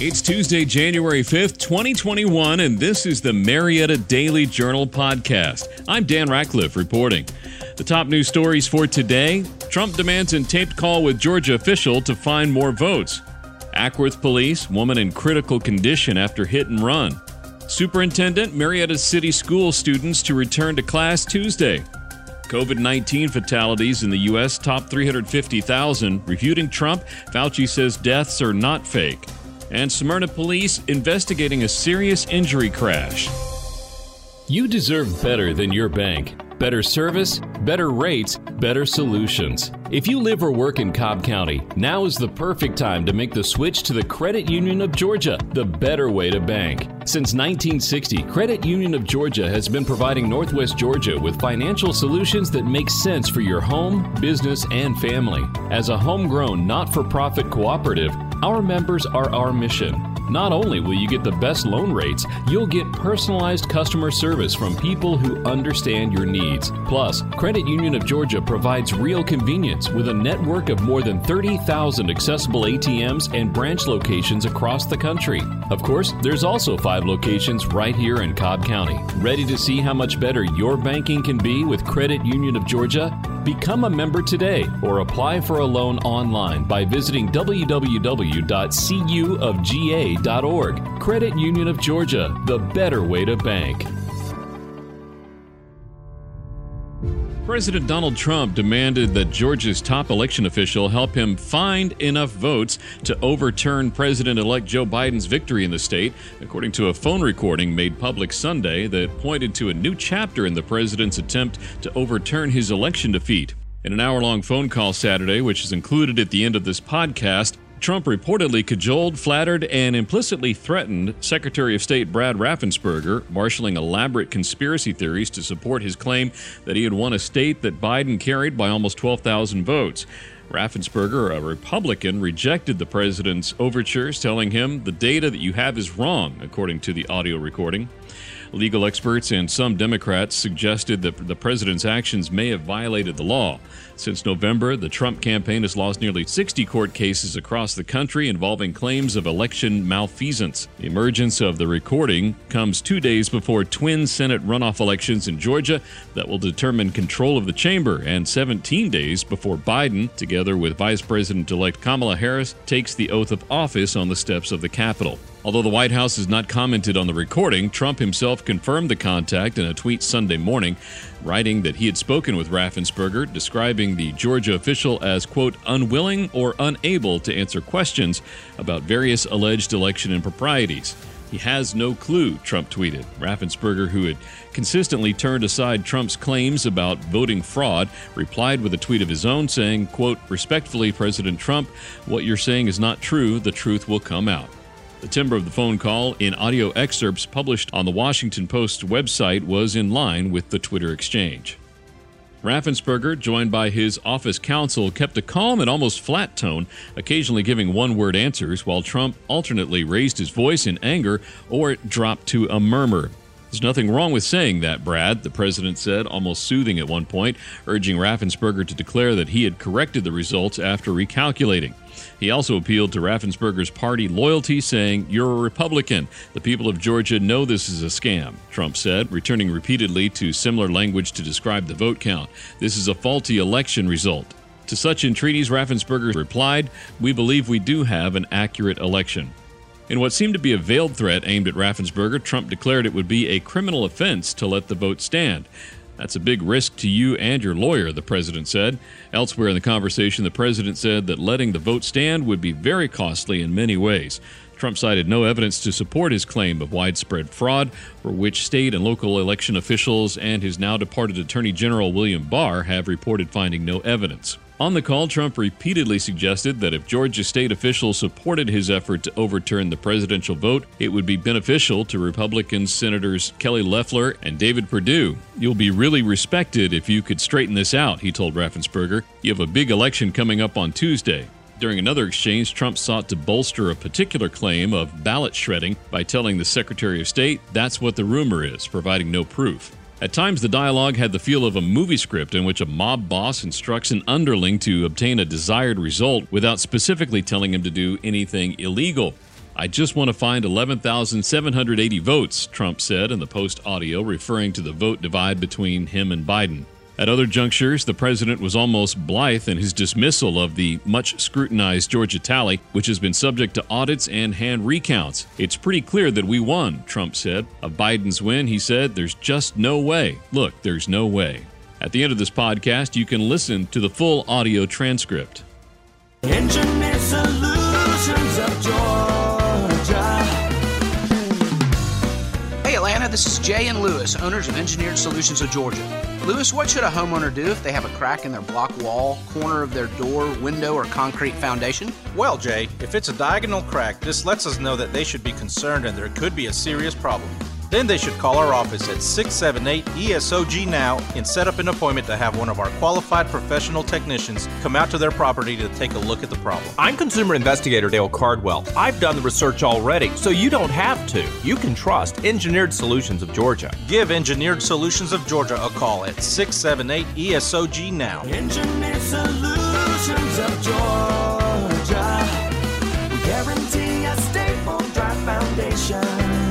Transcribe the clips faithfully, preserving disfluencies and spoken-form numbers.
It's Tuesday, January fifth, twenty twenty-one, and this is the Marietta Daily Journal podcast. I'm Dan Ratcliffe reporting. The top news stories for today: Trump demands a taped call with Georgia official to find more votes. Ackworth police, woman in critical condition after hit and run. Superintendent, Marietta City School students to return to class Tuesday. covid nineteen fatalities in the U S top three hundred fifty thousand. Refuting Trump, Fauci says deaths are not fake. And Smyrna police investigating a serious injury crash. You deserve better than your bank. Better service, better rates, better solutions. If you live or work in Cobb County, now is the perfect time to make the switch to the Credit Union of Georgia, the better way to bank. Since nineteen sixty, Credit Union of Georgia has been providing Northwest Georgia with financial solutions that make sense for your home, business, and family. As a homegrown, not-for-profit cooperative, our members are our mission. Not only will you get the best loan rates, you'll get personalized customer service from people who understand your needs. Plus, Credit Union of Georgia provides real convenience with a network of more than thirty thousand accessible A T Ms and branch locations across the country. Of course, there's also five locations right here in Cobb County. Ready to see how much better your banking can be with Credit Union of Georgia? Become a member today or apply for a loan online by visiting w w w dot c u of g a dot org. Credit Union of Georgia, the better way to bank. President Donald Trump demanded that Georgia's top election official help him find enough votes to overturn President-elect Joe Biden's victory in the state, according to a phone recording made public Sunday that pointed to a new chapter in the president's attempt to overturn his election defeat. In an hour-long phone call Saturday, which is included at the end of this podcast, Trump reportedly cajoled, flattered, and implicitly threatened Secretary of State Brad Raffensperger, marshaling elaborate conspiracy theories to support his claim that he had won a state that Biden carried by almost twelve thousand votes. Raffensperger, a Republican, rejected the president's overtures, telling him the data that you have is wrong, according to the audio recording. Legal experts and some Democrats suggested that the president's actions may have violated the law. Since November, the Trump campaign has lost nearly sixty court cases across the country involving claims of election malfeasance. The emergence of the recording comes two days before twin Senate runoff elections in Georgia that will determine control of the chamber, and seventeen days before Biden, together with Vice President-elect Kamala Harris, takes the oath of office on the steps of the Capitol. Although the White House has not commented on the recording, Trump himself confirmed the contact in a tweet Sunday morning, writing that he had spoken with Raffensperger, describing the Georgia official as, quote, unwilling or unable to answer questions about various alleged election improprieties. He has no clue, Trump tweeted. Raffensperger, who had consistently turned aside Trump's claims about voting fraud, replied with a tweet of his own saying, quote, respectfully, President Trump, what you're saying is not true. The truth will come out. The timbre of the phone call in audio excerpts published on the Washington Post website was in line with the Twitter exchange. Raffensperger, joined by his office counsel, kept a calm and almost flat tone, occasionally giving one-word answers, while Trump alternately raised his voice in anger or dropped to a murmur. There's nothing wrong with saying that, Brad, the president said, almost soothing at one point, urging Raffensperger to declare that he had corrected the results after recalculating. He also appealed to Raffensperger's party loyalty, saying, you're a Republican. The people of Georgia know this is a scam, Trump said, returning repeatedly to similar language to describe the vote count. This is a faulty election result. To such entreaties, Raffensperger replied, we believe we do have an accurate election. In what seemed to be a veiled threat aimed at Raffensperger, Trump declared it would be a criminal offense to let the vote stand. That's a big risk to you and your lawyer, the president said. Elsewhere in the conversation, the president said that letting the vote stand would be very costly in many ways. Trump cited no evidence to support his claim of widespread fraud, for which state and local election officials and his now-departed Attorney General William Barr have reported finding no evidence. On the call, Trump repeatedly suggested that if Georgia state officials supported his effort to overturn the presidential vote, it would be beneficial to Republican Senators Kelly Loeffler and David Perdue. You'll be really respected if you could straighten this out, he told Raffensperger. You have a big election coming up on Tuesday. During another exchange, Trump sought to bolster a particular claim of ballot shredding by telling the Secretary of State that's what the rumor is, providing no proof. At times, the dialogue had the feel of a movie script in which a mob boss instructs an underling to obtain a desired result without specifically telling him to do anything illegal. "I just want to find eleven thousand seven hundred eighty votes," Trump said in the Post audio, referring to the vote divide between him and Biden. At other junctures, the president was almost blithe in his dismissal of the much-scrutinized Georgia tally, which has been subject to audits and hand recounts. "It's pretty clear that we won," Trump said. Of Biden's win, he said, "There's just no way. Look, there's no way." At the end of this podcast, you can listen to the full audio transcript. Engineered Solutions of Georgia. Hey Atlanta, this is Jay and Lewis, owners of Engineered Solutions of Georgia. Lewis, what should a homeowner do if they have a crack in their block wall, corner of their door, window, or concrete foundation? Well, Jay, if it's a diagonal crack, this lets us know that they should be concerned and there could be a serious problem. Then they should call our office at six seven eight E S O G now and set up an appointment to have one of our qualified professional technicians come out to their property to take a look at the problem. I'm consumer investigator Dale Cardwell. I've done the research already, so you don't have to. You can trust Engineered Solutions of Georgia. Give Engineered Solutions of Georgia a call at six seven eight E S O G now. Engineered Solutions of Georgia. We guarantee a stable, dry foundation.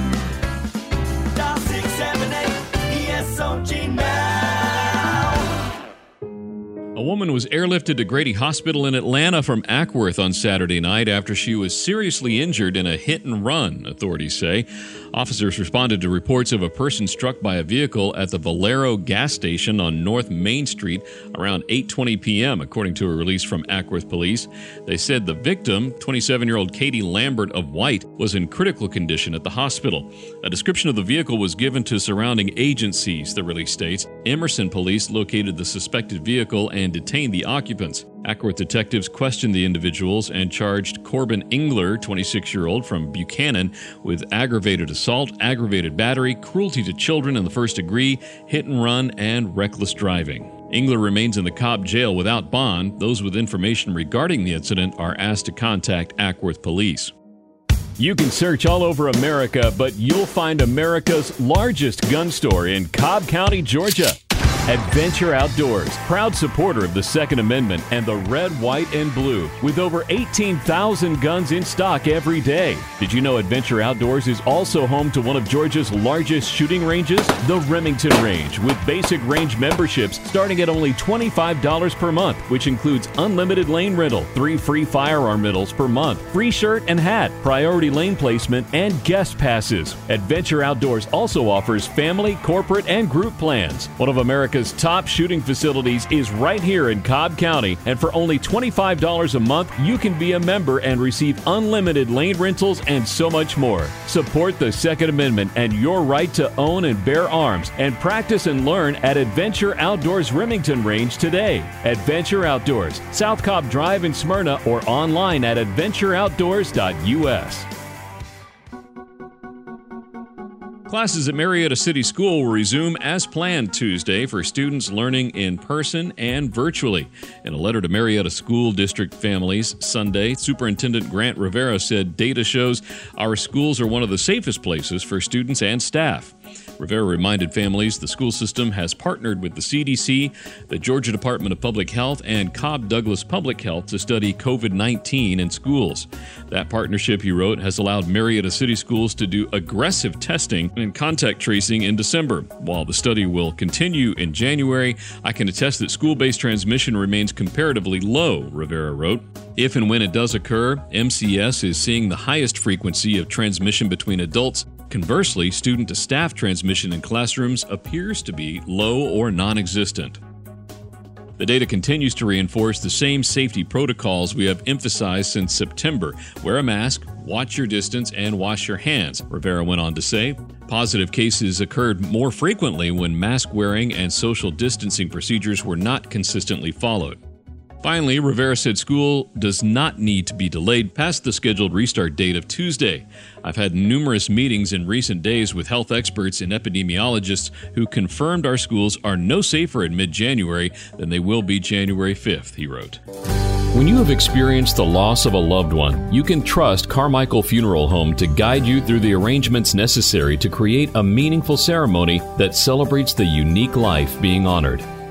six seven eight E S O G now. A woman was airlifted to Grady Hospital in Atlanta from Ackworth on Saturday night after she was seriously injured in a hit and run, authorities say. Officers responded to reports of a person struck by a vehicle at the Valero gas station on North Main Street around eight twenty p.m., according to a release from Ackworth police. They said the victim, twenty-seven-year-old Katie Lambert of White, was in critical condition at the hospital. A description of the vehicle was given to surrounding agencies, the release states. Emerson police located the suspected vehicle and detained the occupants. Ackworth detectives questioned the individuals and charged Corbin Engler, twenty-six-year-old from Buchanan, with aggravated assault, aggravated battery, cruelty to children in the first degree, hit and run, and reckless driving. Engler remains in the Cobb jail without bond. Those with information regarding the incident are asked to contact Ackworth police. You can search all over America, but you'll find America's largest gun store in Cobb County, Georgia. Adventure Outdoors, proud supporter of the Second Amendment and the red, white, and blue, with over eighteen thousand guns in stock every day. Did you know Adventure Outdoors is also home to one of Georgia's largest shooting ranges? The Remington Range, with basic range memberships starting at only twenty-five dollars per month, which includes unlimited lane rental, three free firearm rentals per month, free shirt and hat, priority lane placement, and guest passes. Adventure Outdoors also offers family, corporate, and group plans. One of America's top shooting facilities is right here in Cobb County, and for only twenty-five dollars a month, you can be a member and receive unlimited lane rentals and so much more. Support the Second Amendment and your right to own and bear arms, and practice and learn at Adventure Outdoors Remington Range today. Adventure Outdoors, South Cobb Drive in Smyrna, or online at adventure outdoors dot U S. Classes at Marietta City School will resume as planned Tuesday for students learning in person and virtually. In a letter to Marietta School District families Sunday, Superintendent Grant Rivera said data shows our schools are one of the safest places for students and staff. Rivera reminded families the school system has partnered with the C D C, the Georgia Department of Public Health, and Cobb Douglas Public Health to study covid nineteen in schools. That partnership, he wrote, has allowed Marietta City Schools to do aggressive testing and contact tracing in December. While the study will continue in January, I can attest that school-based transmission remains comparatively low, Rivera wrote. If and when it does occur, M C S is seeing the highest frequency of transmission between adults. Conversely, student-to-staff transmission in classrooms appears to be low or non-existent. The data continues to reinforce the same safety protocols we have emphasized since September. Wear a mask, watch your distance, and wash your hands, Rivera went on to say. Positive cases occurred more frequently when mask wearing and social distancing procedures were not consistently followed. Finally, Rivera said school does not need to be delayed past the scheduled restart date of Tuesday. I've had numerous meetings in recent days with health experts and epidemiologists who confirmed our schools are no safer in mid-January than they will be January fifth, he wrote. When you have experienced the loss of a loved one, you can trust Carmichael Funeral Home to guide you through the arrangements necessary to create a meaningful ceremony that celebrates the unique life being honored.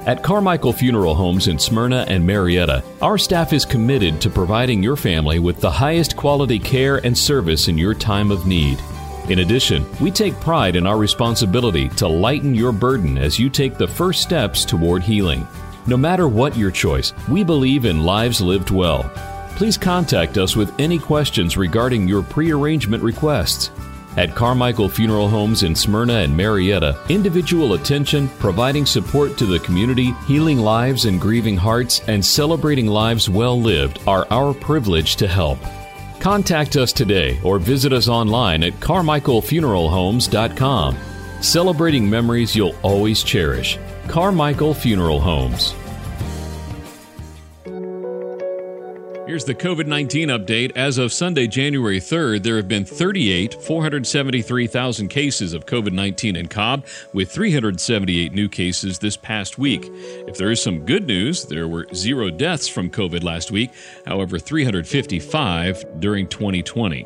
At Carmichael Funeral Homes in Smyrna and Marietta, our staff is committed to providing your family with the highest quality care and service in your time of need. In addition, we take pride in our responsibility to lighten your burden as you take the first steps toward healing. No matter what your choice, we believe in lives lived well. Please contact us with any questions regarding your pre-arrangement requests. At Carmichael Funeral Homes in Smyrna and Marietta, individual attention, providing support to the community, healing lives and grieving hearts, and celebrating lives well lived are our privilege to help. Contact us today or visit us online at carmichael funeral homes dot com. Celebrating memories you'll always cherish. Carmichael Funeral Homes. Here's the COVID nineteen update. As of Sunday, January third, there have been thirty-eight, four hundred seventy-three thousand cases of COVID nineteen in Cobb, with three hundred seventy-eight new cases this past week. If there is some good news, there were zero deaths from COVID last week, however, three hundred fifty-five during twenty twenty.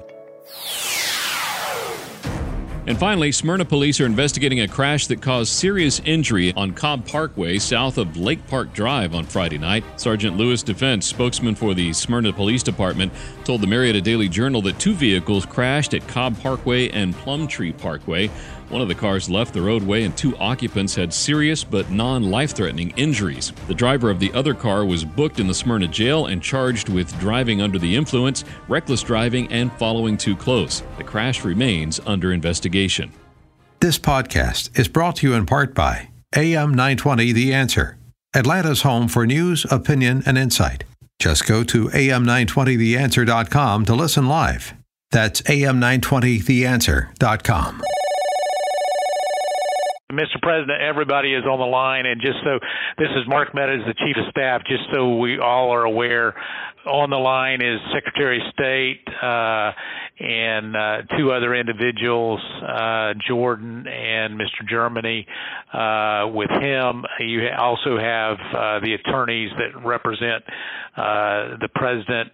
And finally, Smyrna police are investigating a crash that caused serious injury on Cobb Parkway south of Lake Park Drive on Friday night. Sergeant Lewis Defense, spokesman for the Smyrna Police Department, told the Marietta Daily Journal that two vehicles crashed at Cobb Parkway and Plumtree Parkway. One of the cars left the roadway and two occupants had serious but non-life-threatening injuries. The driver of the other car was booked in the Smyrna jail and charged with driving under the influence, reckless driving, and following too close. The crash remains under investigation. This podcast is brought to you in part by A M nine twenty The Answer, Atlanta's home for news, opinion, and insight. Just go to A M nine twenty the answer dot com to listen live. That's A M nine twenty the answer dot com. Mister President, everybody is on the line, and just so, this is Mark Meadows, the Chief of Staff, just so we all are aware, on the line is Secretary of State uh, and uh, two other individuals, uh, Jordan and Mister Germany. Uh, with him, you also have uh, the attorneys that represent uh, the President,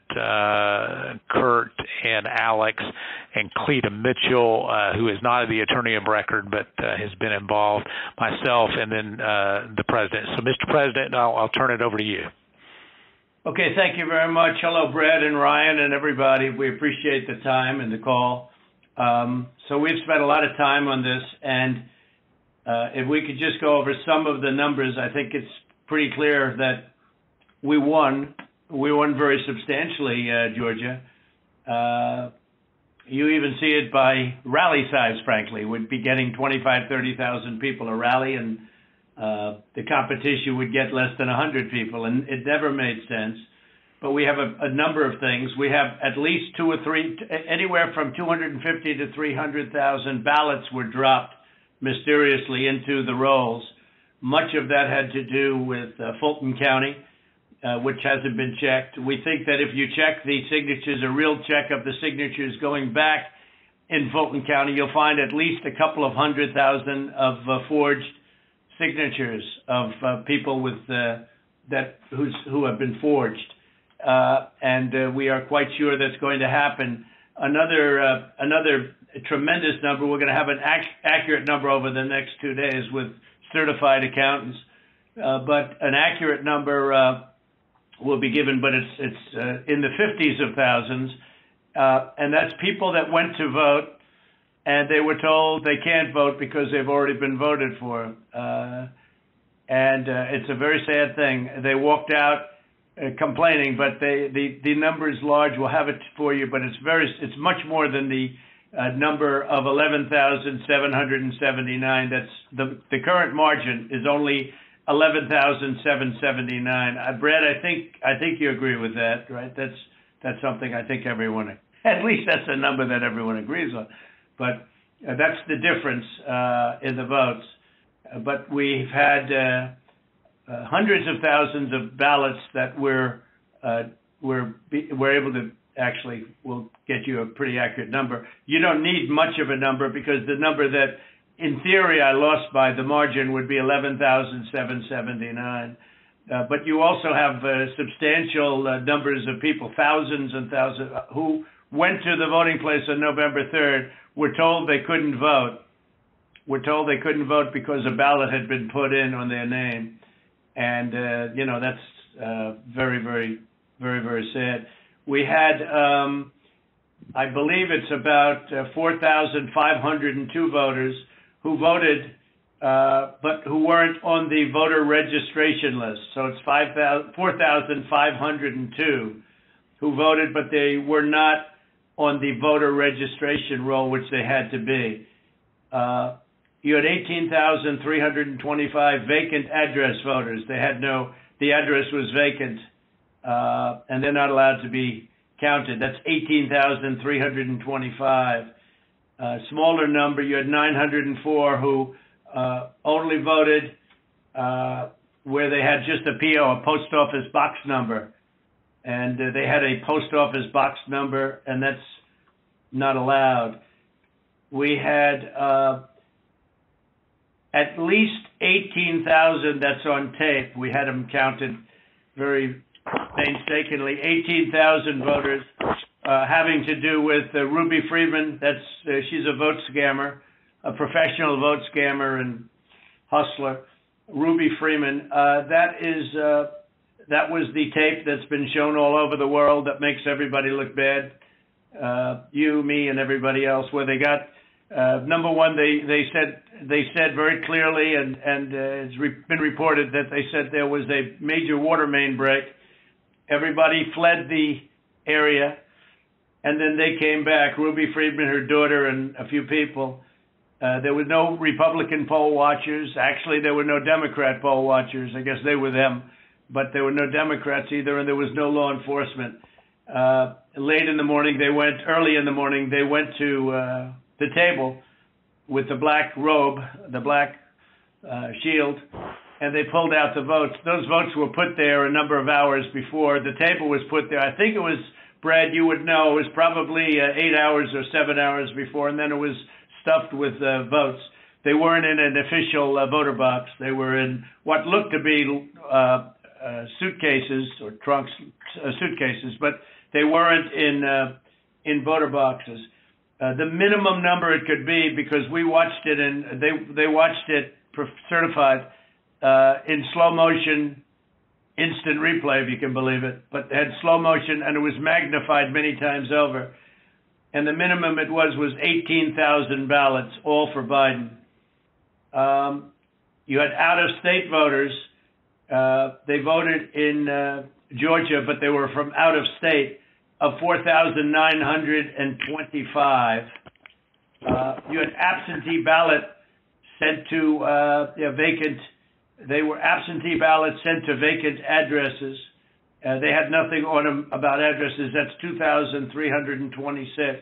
uh, Kurt and Alex, and Cleta Mitchell, uh, who is not the attorney of record but uh, has been involved, myself, and then uh, the President. So, Mister President, I'll, I'll turn it over to you. Okay, thank you very much. Hello, Brett and Ryan and everybody. We appreciate the time and the call. Um, so we've spent a lot of time on this, and uh, if we could just go over some of the numbers, I think it's pretty clear that we won. We won very substantially, uh, Georgia. Uh, you even see it by rally size, frankly. We'd be getting twenty-five, thirty thousand people a rally, and Uh, the competition would get less than one hundred people, and it never made sense. But we have a, a number of things. We have at least two or three, anywhere from two hundred fifty to three hundred thousand ballots were dropped mysteriously into the rolls. Much of that had to do with uh, Fulton County, uh, which hasn't been checked. We think that if you check the signatures, a real check of the signatures going back in Fulton County, you'll find at least a couple of hundred thousand of uh, forged signatures of uh, people with uh, that who's, who have been forged, uh, and uh, we are quite sure that's going to happen. Another uh, another tremendous number. We're going to have an ac- accurate number over the next two days with certified accountants, uh, but an accurate number uh, will be given, but it's it's uh, in the fifties of thousands, uh, and that's people that went to vote, and they were told they can't vote because they've already been voted for. Uh, and uh, it's a very sad thing. They walked out uh, complaining, but they, the, the number is large. We'll have it for you, but it's very it's much more than the uh, number of eleven thousand seven hundred seventy-nine. That's the, the current margin is only eleven thousand seven hundred seventy-nine. Uh, Brad, I think I think you agree with that, right? That's that's something I think everyone, at least that's a number that everyone agrees on. But uh, that's the difference uh, in the votes. Uh, but we've had uh, uh, hundreds of thousands of ballots that we're, uh, we're, be, we're able to actually, will get you a pretty accurate number. You don't need much of a number because the number that, in theory, I lost by the margin would be eleven thousand seven hundred seventy-nine. Uh, but you also have uh, substantial uh, numbers of people, thousands and thousands, who went to the voting place on November third, were told they couldn't vote. Were told they couldn't vote because a ballot had been put in on their name. And, uh, you know, that's uh, very, very, very, very sad. We had, um, I believe it's about uh, four thousand five hundred two voters who voted, uh, but who weren't on the voter registration list. So it's four thousand five hundred two who voted, but they were not on the voter registration roll, which they had to be. Uh, you had eighteen thousand three hundred twenty-five vacant address voters. They had no, the address was vacant, uh, and they're not allowed to be counted. That's eighteen thousand three hundred twenty-five. Uh, smaller number, you had nine hundred four who uh, only voted uh, where they had just a P O, a post office box number. And uh, they had a post office box number, and that's not allowed. We had uh, at least eighteen thousand, that's on tape. We had them counted very painstakingly. eighteen thousand voters uh, having to do with uh, Ruby Freeman. That's uh, she's a vote scammer, a professional vote scammer and hustler. Ruby Freeman. Uh, that is uh, that was the tape that's been shown all over the world that makes everybody look bad. Uh, you, me, and everybody else. Where they got uh, number one, they they said they said very clearly, and and uh, it's re- been reported that they said there was a major water main break. Everybody fled the area, and then they came back. Ruby Freeman, her daughter, and a few people. Uh, there were no Republican poll watchers. Actually, there were no Democrat poll watchers. I guess they were them, but there were no Democrats either, and there was no law enforcement. Uh, late in the morning, they went, early in the morning, they went to uh, the table with the black robe, the black uh, shield, and they pulled out the votes. Those votes were put there a number of hours before. The table was put there. I think it was, Brad, you would know, it was probably uh, eight hours or seven hours before, and then it was stuffed with uh, votes. They weren't in an official uh, voter box. They were in what looked to be uh, uh, suitcases or trunks, uh, suitcases, but they weren't in uh, in voter boxes. Uh, the minimum number it could be, because we watched it and they they watched it certified uh, in slow motion, instant replay, if you can believe it, but it had slow motion and it was magnified many times over. And the minimum it was was eighteen thousand ballots, all for Biden. Um, you had out-of-state voters. Uh, they voted in uh, Georgia, but they were from out of state, of four thousand nine hundred twenty-five. Uh, you had absentee ballot sent to uh, yeah, vacant. They were absentee ballots sent to vacant addresses. Uh, they had nothing on them about addresses. That's two thousand three hundred twenty-six.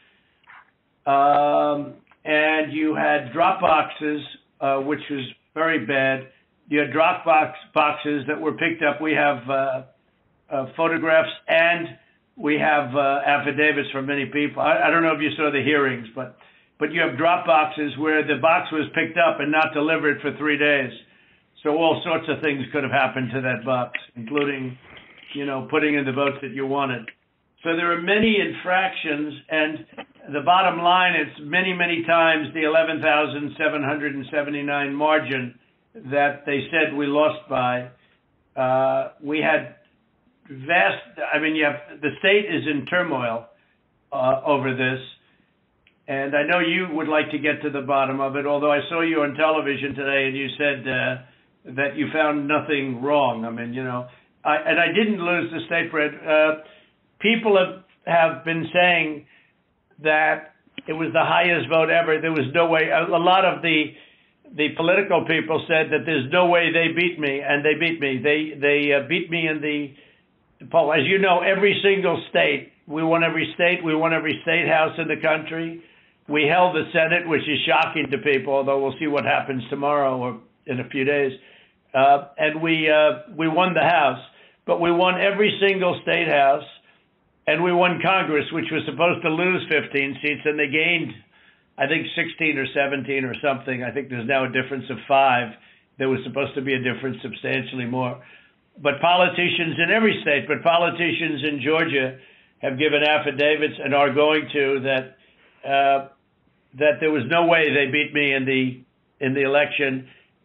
Um, and you had drop boxes, uh, which was very bad. You had drop box boxes that were picked up. We have uh, uh, photographs and we have uh, affidavits from many people. I, I don't know if you saw the hearings, but but you have drop boxes where the box was picked up and not delivered for three days. So all sorts of things could have happened to that box, including, you know, putting in the votes that you wanted. So there are many infractions, and the bottom line, it's many, many times the eleven thousand seven hundred seventy-nine margin that they said we lost by. Uh, we had vast, I mean, you have, the state is in turmoil uh, over this, and I know you would like to get to the bottom of it, although I saw you on television today and you said uh, that you found nothing wrong. I mean, you know, I, and I didn't lose the state, Brett. Uh, people have, have been saying that it was the highest vote ever. There was no way. A, a lot of the the political people said that there's no way they beat me, and they beat me. They they uh, beat me in the poll. As you know, every single state, we won every state. We won every state house in the country. We held the Senate, which is shocking to people, although we'll see what happens tomorrow or in a few days. Uh, and we uh, we won the House, but we won every single state house, and we won Congress, which was supposed to lose fifteen seats, and they gained, I think, sixteen or seventeen or something. I think there's now a difference of five. There was supposed to be a difference substantially more. But politicians in every state, but politicians in Georgia have given affidavits and are going to that uh, that there was no way they beat me in the in the election.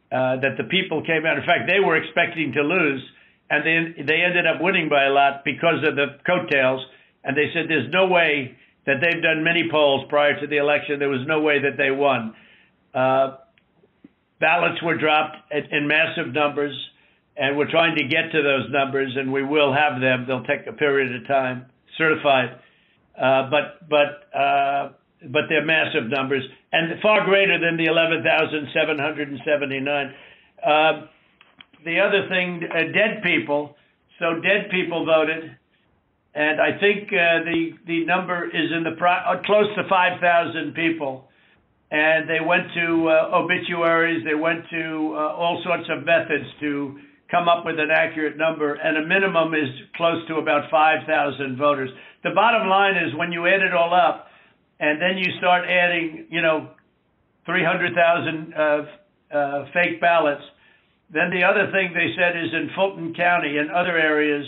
uh, that the people came out. In fact, they were expecting to lose, and they they ended up winning by a lot because of the coattails. And they said there's no way that they've done many polls prior to the election. There was no way that they won. Uh, ballots were dropped in, in massive numbers, and we're trying to get to those numbers, and we will have them. They'll take a period of time, certified, uh, but but uh, but they're massive numbers and far greater than the eleven thousand seven hundred seventy-nine. Uh, the other thing, uh, dead people. So dead people voted, and I think uh, the the number is in the pro- uh, close to five thousand people. And they went to uh, obituaries. They went to uh, all sorts of methods to come up with an accurate number, and a minimum is close to about five thousand voters. The bottom line is when you add it all up, and then you start adding, you know, three hundred thousand uh, uh, fake ballots, then the other thing they said is in Fulton County and other areas,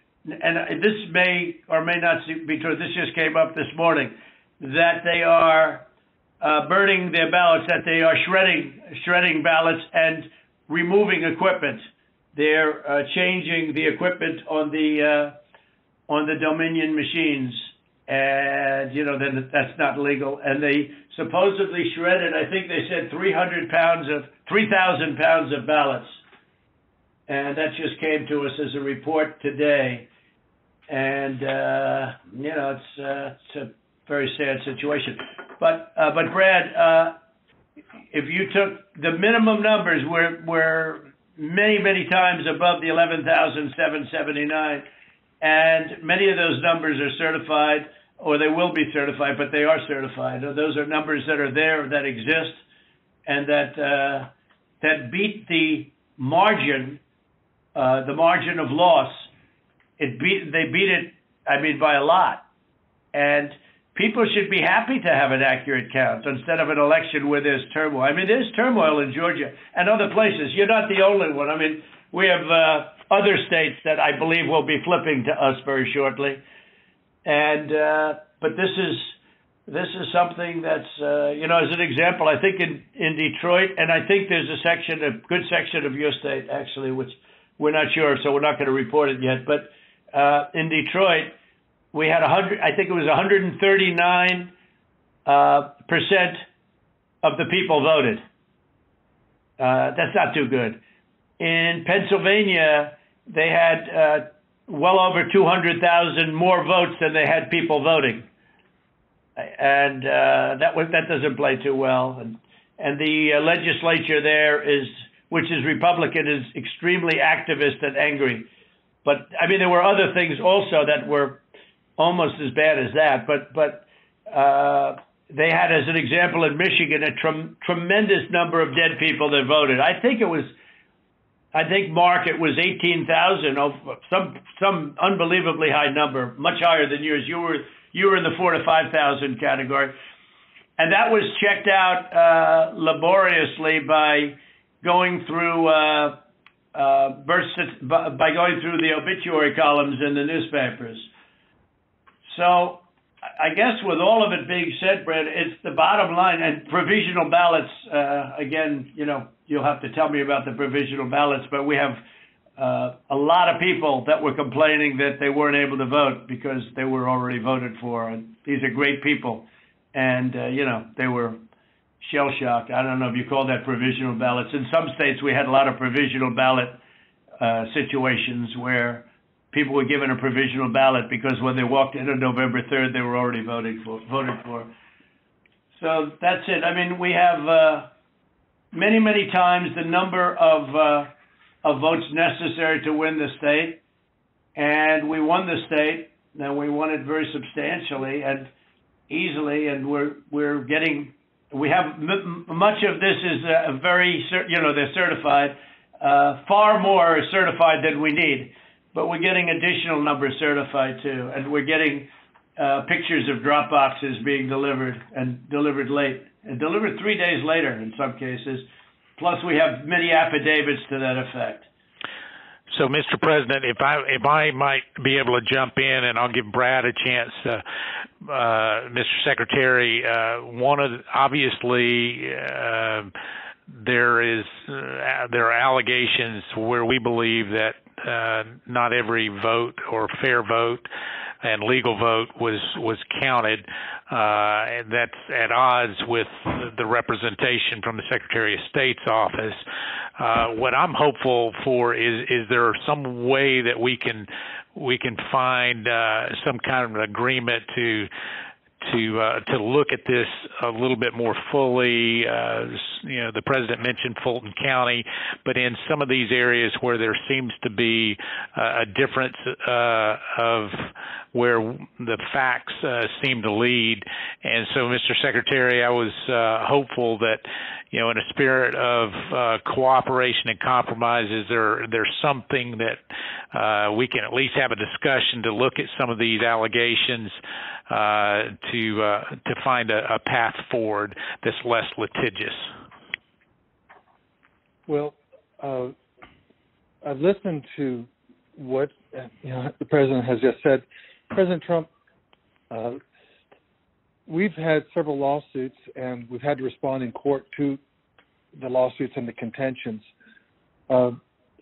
and this may or may not be true, this just came up this morning, that they are uh, burning their ballots, that they are shredding shredding ballots and removing equipment. They're uh, changing the equipment on the uh, on the Dominion machines, and you know then that's not legal. And they supposedly shredded, I think they said three hundred pounds of three thousand pounds of ballots, and that just came to us as a report today. And uh, you know it's uh, it's a very sad situation. But uh, but Brad, uh, if you took the minimum numbers, were were many, many times above the eleven thousand seven hundred seventy-nine. And many of those numbers are certified, or they will be certified, but they are certified. Those are numbers that are there, that exist, and that uh, that beat the margin, uh, the margin of loss. It beat, they beat it, I mean, by a lot. And people should be happy to have an accurate count instead of an election where there's turmoil. I mean, there's turmoil in Georgia and other places. You're not the only one. I mean, we have uh, other states that I believe will be flipping to us very shortly. And uh, but this is this is something that's uh, you know, as an example, I think in in Detroit, and I think there's a section, a good section of your state actually, which we're not sure, so we're not going to report it yet. But uh, in Detroit, we had one hundred, I think it was one hundred thirty-nine uh, percent of the people voted. Uh, that's not too good. In Pennsylvania, they had uh, well over two hundred thousand more votes than they had people voting, and uh, that was, that doesn't play too well. And and the uh, legislature there is, which is Republican, is extremely activist and angry. But I mean, there were other things also that were almost as bad as that, but but uh, they had, as an example, in Michigan, a trem- tremendous number of dead people that voted. I think it was, I think, Mark, it was eighteen thousand, some some unbelievably high number, much higher than yours. You were you were in the four to five thousand category, and that was checked out uh, laboriously by going through uh, uh, birth, by going through the obituary columns in the newspapers. So I guess with all of it being said, Brad, it's the bottom line. And provisional ballots, uh, again, you know, you'll have to tell me about the provisional ballots, but we have uh, a lot of people that were complaining that they weren't able to vote because they were already voted for. And these are great people. And, uh, you know, they were shell-shocked. I don't know if you call that provisional ballots. In some states, we had a lot of provisional ballot uh, situations where people were given a provisional ballot because when they walked in on November third, they were already voting for, voted for. So that's it. I mean, we have uh, many, many times the number of uh, of votes necessary to win the state, and we won the state, and we won it very substantially and easily, and we're we're getting. We have m- much of this is a very, you know, they're certified. Uh, far more is certified than we need. But we're getting additional numbers certified, too. And we're getting uh, pictures of drop boxes being delivered and delivered late and delivered three days later in some cases. Plus, we have many affidavits to that effect. So, Mister President, if I if I might be able to jump in, and I'll give Brad a chance, uh, uh, Mister Secretary, uh, one of the, obviously uh, there is uh, there are allegations where we believe that uh, not every vote or fair vote and legal vote was was counted, uh, and that's at odds with the representation from the Secretary of State's office. Uh, what I'm hopeful for is is there some way that we can we can find uh, some kind of an agreement to to uh, to look at this a little bit more fully. Uh, you know, the president mentioned Fulton County, but in some of these areas where there seems to be uh, a difference uh, of where the facts uh, seem to lead. And so, Mister Secretary, I was uh, hopeful that, you know, in a spirit of uh, cooperation and compromise, is there there's something that uh, we can at least have a discussion to look at some of these allegations uh, to uh, to find a, a path forward that's less litigious. Well, uh, I've listened to what you know, the president has just said. President Trump, uh, we've had several lawsuits, and we've had to respond in court to the lawsuits and the contentions. Uh,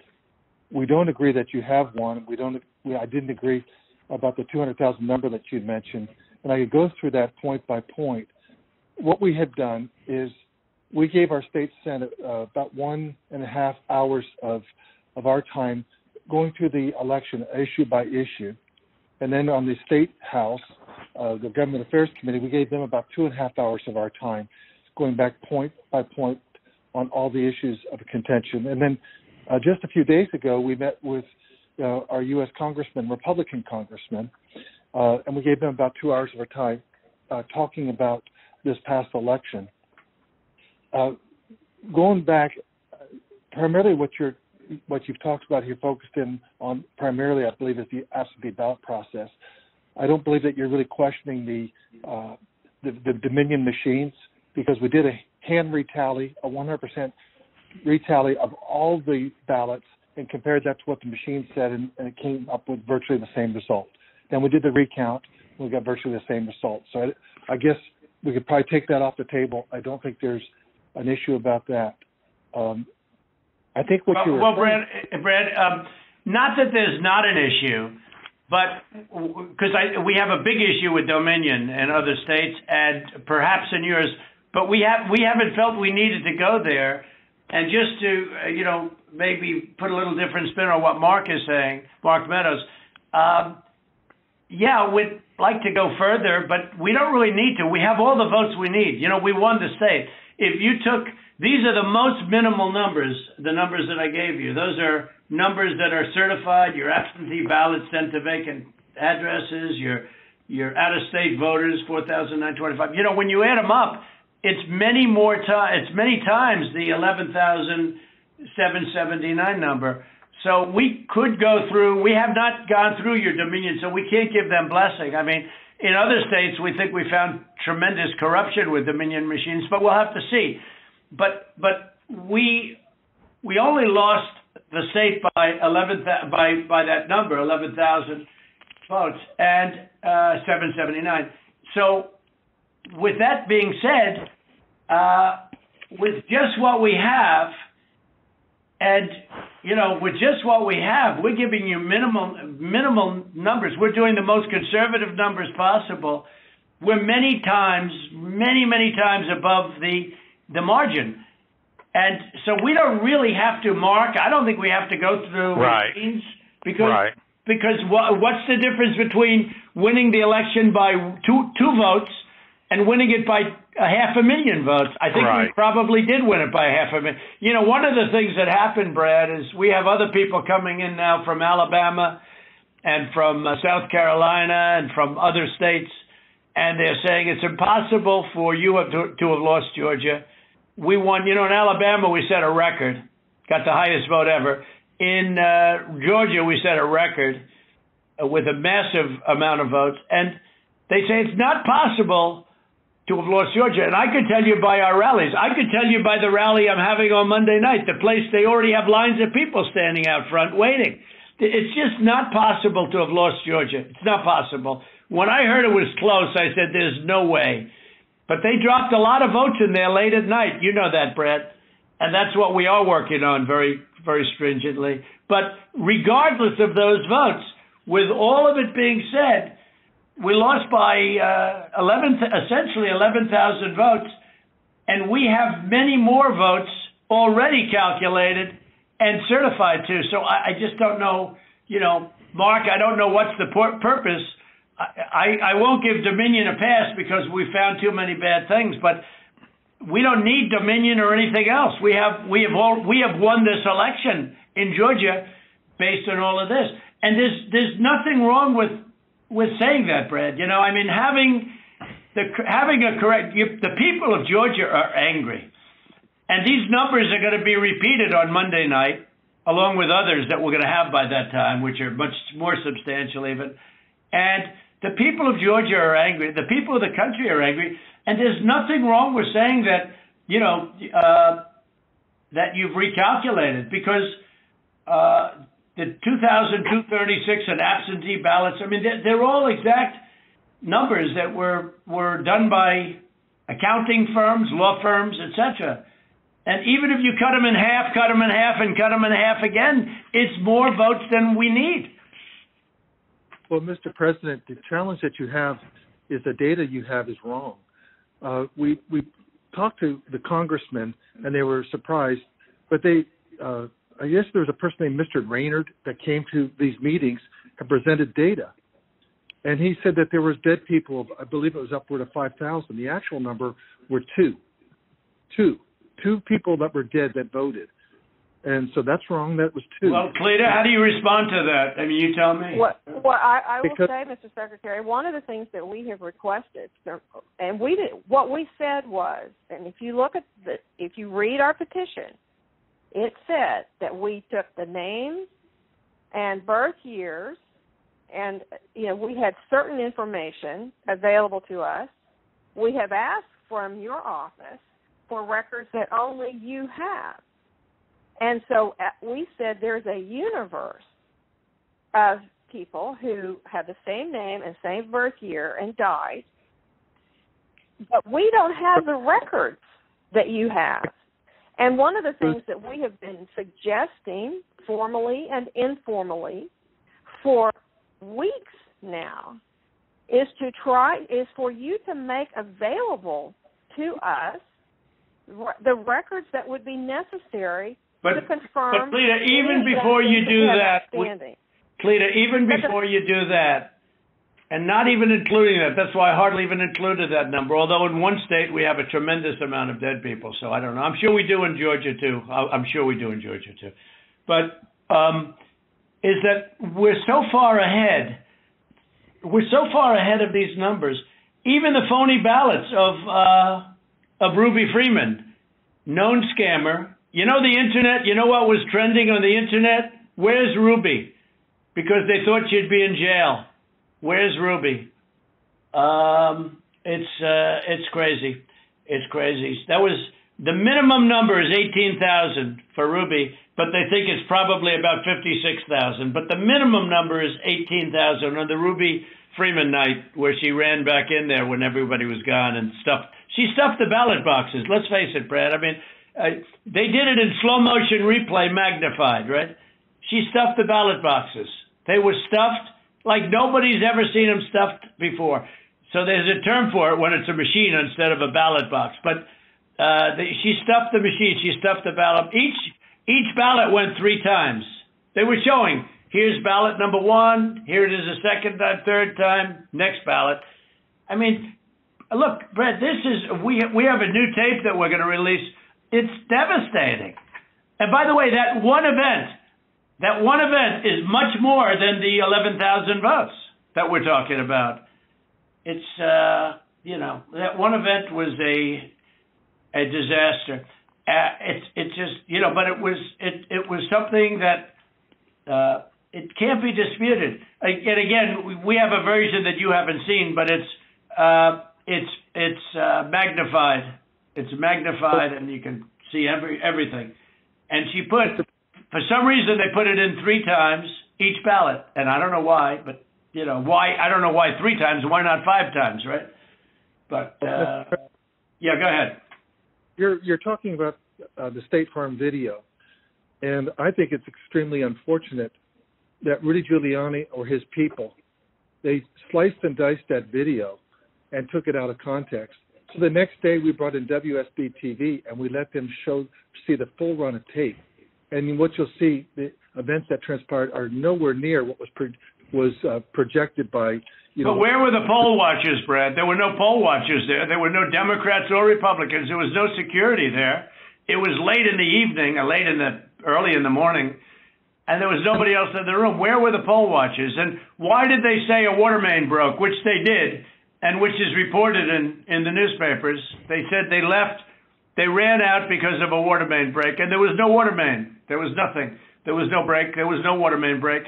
we don't agree that you have one. We don't. We, I didn't agree about the two hundred thousand number that you mentioned, and I could go through that point by point. What we had done is we gave our state senate uh, about one and a half hours of of our time going through the election issue by issue. And then on the State House, uh, the Government Affairs Committee, we gave them about two and a half hours of our time, going back point by point on all the issues of contention. And then uh, just a few days ago, we met with uh, our U S congressman, Republican congressman, uh, and we gave them about two hours of our time uh, talking about this past election. Uh, going back, primarily what you're what you've talked about here, focused in on primarily, I believe, is the absentee ballot process. I don't believe that you're really questioning the, uh, the the Dominion machines, because we did a hand retally, a one hundred percent retally of all the ballots, and compared that to what the machine said, and, and it came up with virtually the same result. Then we did the recount, and we got virtually the same result. So I, I guess we could probably take that off the table. I don't think there's an issue about that. Um, I think what well, you were well, Brad, Brad, um, not that there's not an issue, but because we have a big issue with Dominion and other states, and perhaps in yours, but we have we haven't felt we needed to go there. And just to uh, you know maybe put a little different spin on what Mark is saying, Mark Meadows, um, yeah, we'd like to go further, but we don't really need to. We have all the votes we need. You know, we won the state. If you took These are the most minimal numbers, the numbers that I gave you. Those are numbers that are certified, your absentee ballots sent to vacant addresses, your your out-of-state voters, four thousand nine hundred twenty-five. You know, when you add them up, it's many more times, it's many times the eleven thousand seven hundred seventy-nine number. So we could go through, we have not gone through your Dominion, so we can't give them blessing. I mean, in other states, we think we found tremendous corruption with Dominion machines, but we'll have to see. But but we we only lost the state by eleven by by that number, eleven thousand votes, and uh, seven seventy-nine. So with that being said, uh, with just what we have, and you know, with just what we have, we're giving you minimal minimal numbers. We're doing the most conservative numbers possible. We're many times, many many times above the the margin. And so we don't really have to, Mark, I don't think we have to go through right. machines because, right. because what, what's the difference between winning the election by two, two votes and winning it by a half a million votes? I think right. we probably did win it by a half a million. You know, one of the things that happened, Brad, is we have other people coming in now from Alabama and from uh, South Carolina and from other states, and they're saying it's impossible for you to, to have lost Georgia. We won, you know, in Alabama, we set a record, got the highest vote ever. In uh, Georgia, we set a record uh, with a massive amount of votes. And they say it's not possible to have lost Georgia. And I could tell you by our rallies. I could tell you by the rally I'm having on Monday night, the place they already have lines of people standing out front waiting. It's just not possible to have lost Georgia. It's not possible. When I heard it was close, I said, there's no way. But they dropped a lot of votes in there late at night. You know that, Brett. and that's what we are working on very, very stringently. But regardless of those votes, with all of it being said, we lost by uh, eleven, essentially eleven thousand votes, and we have many more votes already calculated and certified to. So I, I just don't know, you know, Mark, I don't know what's the pur- purpose. I, I, I won't give Dominion a pass because we found too many bad things, but we don't need Dominion or anything else. We have we have all, we have won this election in Georgia based on all of this, and there's there's nothing wrong with with saying that, Brad. You know, I mean, having the having a correct you, the people of Georgia are angry, and these numbers are going to be repeated on Monday night, along with others that we're going to have by that time, which are much more substantial even. And the people of Georgia are angry. The people of the country are angry. And there's nothing wrong with saying that, you know, uh, that you've recalculated, because uh, the two thousand two hundred thirty-six and absentee ballots, I mean, they're, they're all exact numbers that were were done by accounting firms, law firms, et cetera. And even if you cut them in half, cut them in half, and cut them in half again, it's more votes than we need. Well, Mister President, the challenge that you have is the data you have is wrong. Uh, we we talked to the congressmen, and they were surprised. But they, uh, I guess there was a person named Mister Raynard that came to these meetings and presented data. And he said that there was dead people, I believe it was upward of five thousand. The actual number were two. Two. Two people that were dead that voted. And so that's wrong. That was two. Well, Cleta, how do you respond to that? I mean, you tell me. What, what I, I will Because, say, Mister Secretary, one of the things that we have requested, and we did, what we said was, and if you look at the, if you read our petition, it said that we took the names and birth years, and you know we had certain information available to us. We have asked from your office for records that only you have. And so we said there's a universe of people who have the same name and same birth year and died, but we don't have the records that you have. And one of the things that we have been suggesting formally and informally for weeks now is to try, is for you to make available to us the records that would be necessary But, to confirm. but Cleta, even before you do that, Cleta, even before you do that, and not even including that, that's why I hardly even included that number, although in one state we have a tremendous amount of dead people, so I don't know. I'm sure we do in Georgia, too. I'm sure we do in Georgia, too. But um, is that we're so far ahead. We're so far ahead of these numbers. Even the phony ballots of, uh, of Ruby Freeman, known scammer. You know the internet? You know what was trending on the internet? Where's Ruby? Because they thought she'd be in jail. Where's Ruby? Um, it's uh, it's crazy. It's crazy. That was the minimum number is eighteen thousand for Ruby, but they think it's probably about fifty-six thousand. But the minimum number is eighteen thousand on the Ruby Freeman night, where she ran back in there when everybody was gone and stuffed. She stuffed the ballot boxes. Let's face it, Brad. I mean. Uh, they did it in slow motion replay magnified, right? She stuffed the ballot boxes. They were stuffed like nobody's ever seen them stuffed before. So there's a term for it when it's a machine instead of a ballot box. But uh, the, she stuffed the machine. She stuffed the ballot. Each each ballot went three times. They were showing, here's ballot number one. Here it is a second time, third time, next ballot. I mean, look, Brett, this is, we, we have a new tape that we're going to release. It's devastating. And by the way, that one event, that one event is much more than the eleven thousand votes that we're talking about. It's, uh, you know, that one event was a a disaster. Uh, it's it's just, you know, but it was it it was something that uh, it can't be disputed. And again, we have a version that you haven't seen, but it's uh, it's it's uh, magnified. It's magnified, and you can see every everything. And she put, for some reason, they put it in three times each ballot, and I don't know why, but you know why? I don't know why three times. Why not five times, right? But uh, yeah, go ahead. You're you're talking about uh, the State Farm video. And I think it's extremely unfortunate that Rudy Giuliani or his people, they sliced and diced that video and took it out of context. So the next day we brought in W S B T V and we let them show see the full run of tape. And what you'll see, the events that transpired are nowhere near what was pro- was uh, projected by, you know. But where were the poll watchers, Brad? There were no poll watchers there. There were no Democrats or Republicans. There was no security there. It was late in the evening, or late in the early in the morning, and there was nobody else in the room. Where were the poll watchers? And why did they say a water main broke, which they did, and which is reported in, in the newspapers? They said they left, they ran out because of a water main break, and there was no water main. There was nothing. There was no break. There was no water main break.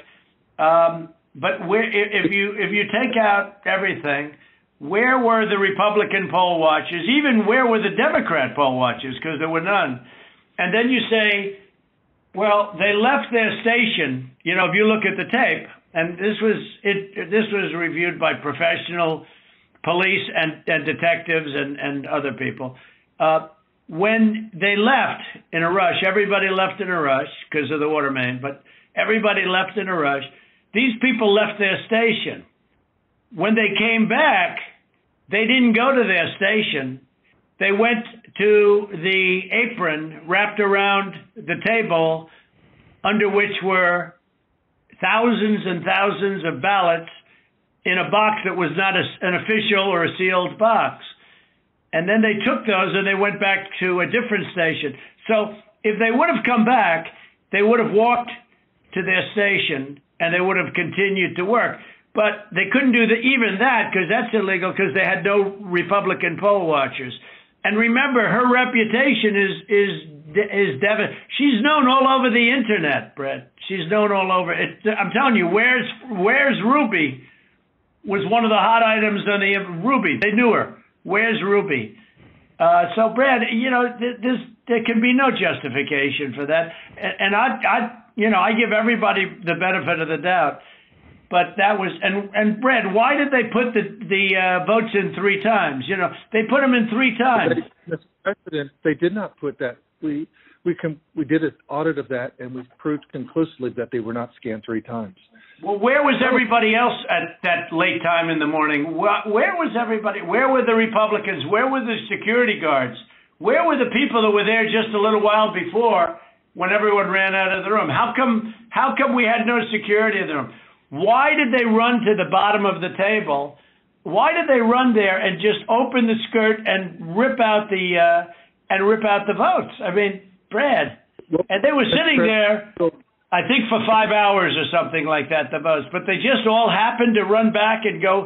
Um, but where, if you if you take out everything, where were the Republican poll watchers? Even where were the Democrat poll watchers? Because there were none. And then you say, well, they left their station. You know, if you look at the tape, and this was it. This was reviewed by professional police and, and detectives and, and other people. Uh, when they left in a rush, everybody left in a rush because of the water main, but everybody left in a rush. These people left their station. When they came back, they didn't go to their station. They went to the apron wrapped around the table under which were thousands and thousands of ballots in a box that was not a, an official or a sealed box. And then they took those and they went back to a different station. So if they would have come back, they would have walked to their station and they would have continued to work. But they couldn't do the, even that because that's illegal because they had no Republican poll watchers. And remember, her reputation is is is devastating. She's known all over the internet, Brett. She's known all over. It, I'm telling you, where's where's Ruby was one of the hot items on the Ruby. They knew her. Where's Ruby? Uh, so, Brad, you know, this, there can be no justification for that. And, and I, I, you know, I give everybody the benefit of the doubt. But that was, and, and Brad, why did they put the, the uh, votes in three times? You know, they put them in three times. Mister President, they did not put that. We we can we did an audit of that, and we proved conclusively that they were not scanned three times. Well, where was everybody else at that late time in the morning? Where was everybody? Where were the Republicans? Where were the security guards? Where were the people that were there just a little while before when everyone ran out of the room? How come, how come we had no security in the room? Why did they run to the bottom of the table? Why did they run there and just open the skirt and rip out the uh, and rip out the votes? I mean, Brad, and they were sitting there, I think for five hours or something like that, the most. But they just all happened to run back and go,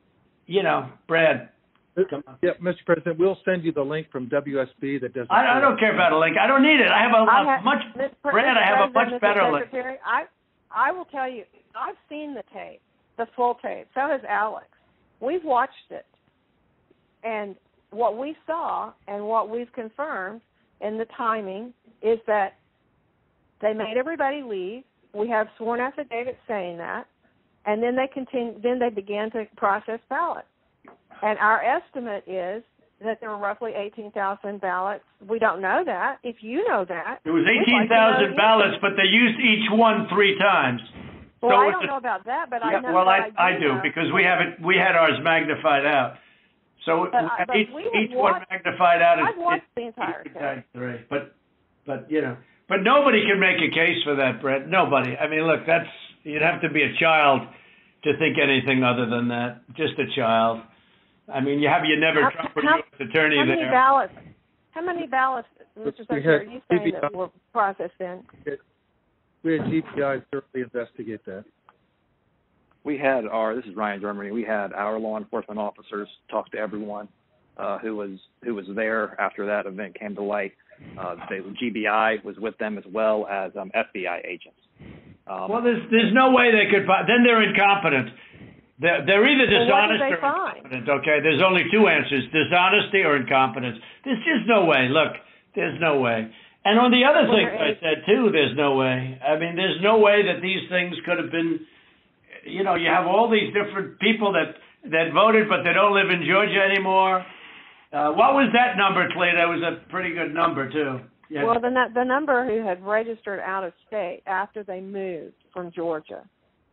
you know, Brad. Come on. Yeah, Mister President, we'll send you the link from W S B that doesn't. I, I don't care about a link. I don't need it. I have a, a have, much, Mister Brad. I have a much Mister better link. I, I will tell you, I've seen the tape, the full tape. So has Alex. We've watched it, and what we saw and what we've confirmed in the timing is that they made everybody leave. We have sworn affidavits saying that, and then they continue. Then they began to process ballots. And our estimate is that there were roughly eighteen thousand ballots. We don't know that. If you know that, it was eighteen thousand like ballots, but they used each one three times. Well, so I don't a, know about that, but yeah, I know. Well, I, I, I do do because we have it. We had ours magnified out. So but, but each, each watched, one magnified out is I've watched the entire thing. Three. But, but you know, but nobody can make a case for that, Brett. Nobody. I mean, look, that's you'd have to be a child to think anything other than that. Just a child. I mean, you have your never Trump U S attorney how there. Many ballots, how many ballots, Mister Secretary, are you saying that were processed in? We had G P I thoroughly investigate that. We had our, this is Ryan Germany, we had our law enforcement officers talk to everyone uh, who was who was there after that event came to light. Uh, the G B I was with them as well as um, F B I agents. Um, well, there's there's no way they could, then they're incompetent. They're, they're either dishonest well, or incompetent, okay? There's only two answers, dishonesty or incompetence. There's just no way. Look, there's no way. And on the other well, things I said, too, there's no way. I mean, there's no way that these things could have been, you know, you have all these different people that, that voted, but they don't live in Georgia anymore. Uh, what was that number, Toledo? That was a pretty good number, too. Yeah. Well, the the number who had registered out of state after they moved from Georgia,